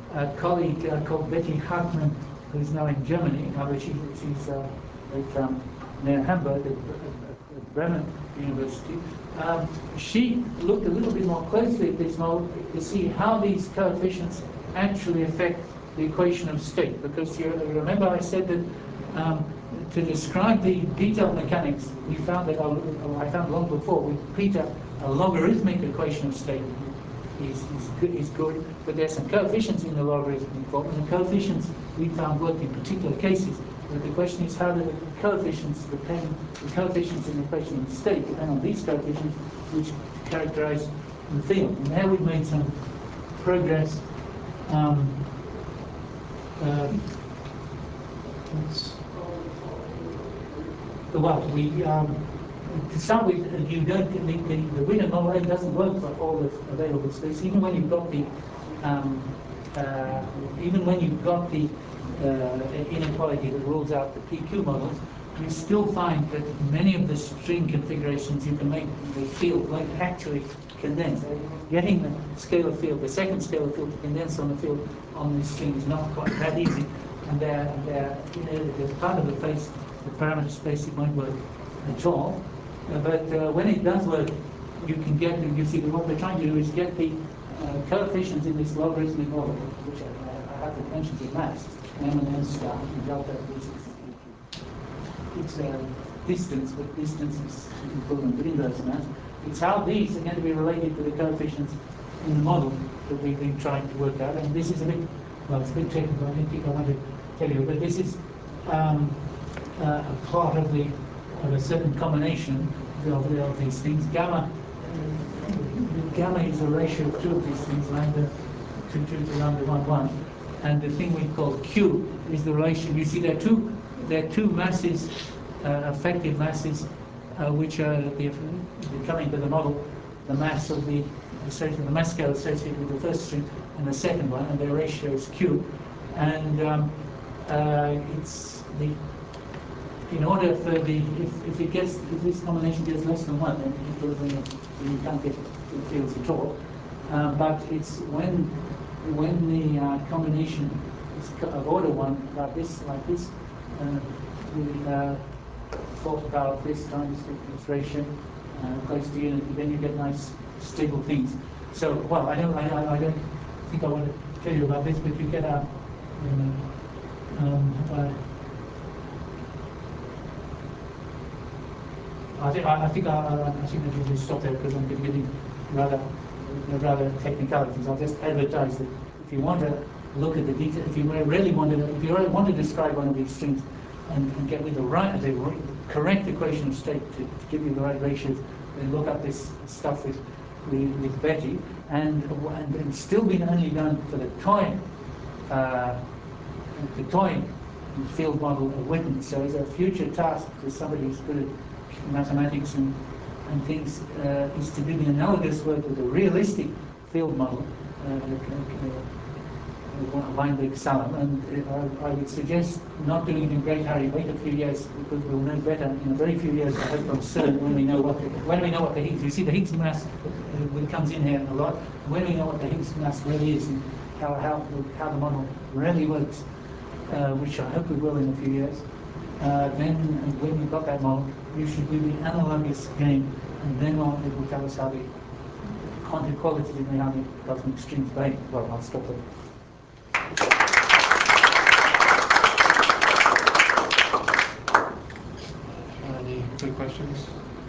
a colleague uh, called Betty Hartmann, who's now in Germany. However, she, she's uh, at, um, near Hamburg at, at, at Bremen University. Um, she looked a little bit more closely at this model to see how these coefficients actually affect the equation of state. Because you remember I said that um, to describe the detailed mechanics, we found that, uh, I found long before, with Peter, a logarithmic equation of state is, is, good, is good, but there's some coefficients in the logarithmic form, and the coefficients we found worked in particular cases. But the question is, how do the coefficients depend, the coefficients in the equation of state depend on these coefficients which characterize the field. And there we've made some progress. Um, uh, well, we um, to start with, you don't the, the, the Wiener model doesn't work for all the available states. Even when you've got the um, uh, even when you've got the uh, inequality that rules out the P Q models, you still find that many of the string configurations you can make the field like actually condense. Getting the scalar field, the second scalar field to condense on the field on this string is not quite that easy. And they're, they're, you know, there's part of the face, the parameter space, it won't work at all. Uh, but uh, when it does work, you can get, you see what we're trying to do is get the uh, coefficients in this logarithmic model, which I, I have the dimensions of mass, m and n star, and delta, which is it's a distance, but distance is equivalent to inverse mass. It's how these are going to be related to the coefficients in the model that we've been trying to work out. And this is a bit, well, it's a bit technical, I don't think I want to tell you, but this is um, uh, a plot of the of a certain combination of, of these things. Gamma, uh, gamma is a ratio of two of these things, lambda two two to lambda one one, and the thing we call Q is the relation. You see, there are two there are two masses, uh, effective masses, uh, which are the, coming to the model, the mass of the associated, the mass scale associated with the first string and the second one, and their ratio is Q, and um, uh, it's the in order for the, if, if it gets, if this combination gets less than one, then, it, then, it, then you can't get fields at all. Uh, but it's when when the uh, combination is of order one, like this, like this, uh, the uh, fourth power of this times this ratio uh, close to unity, then you get nice stable things. So, well, I don't, I, I don't think I want to tell you about this, but you get a, um, um, uh, I think I, I think I, I think that we just stop there because I'm getting rather rather technicalities. I'll just advertise that if you want to look at the detail, if you really want to, if you really want to describe one of these strings and, and get with the right, the correct equation of state to, to give you the right ratios, then look up this stuff with with, with Betty, and and it's still been only done for the toy uh, the toy field model of Witten. So as a future task for somebody who's good at mathematics and, and things uh, is to do the analogous work with a realistic field model, uh, uh, Weinberg-Salem, and uh, I would suggest not doing it in great hurry. Wait a few years because we'll know better in a very few years. I hope I'm certain when we know what the, when we know what the Higgs. You see, the Higgs mass uh, comes in here a lot. When we know what the Higgs mass really is and how how how the model really works, uh, which I hope we will in a few years. Uh, then when you've got that model, you should do the analogous game, and then on it will tell us how the quantum qualitatively how the cosmic strings behave. Well, I'll stop there. Any good questions?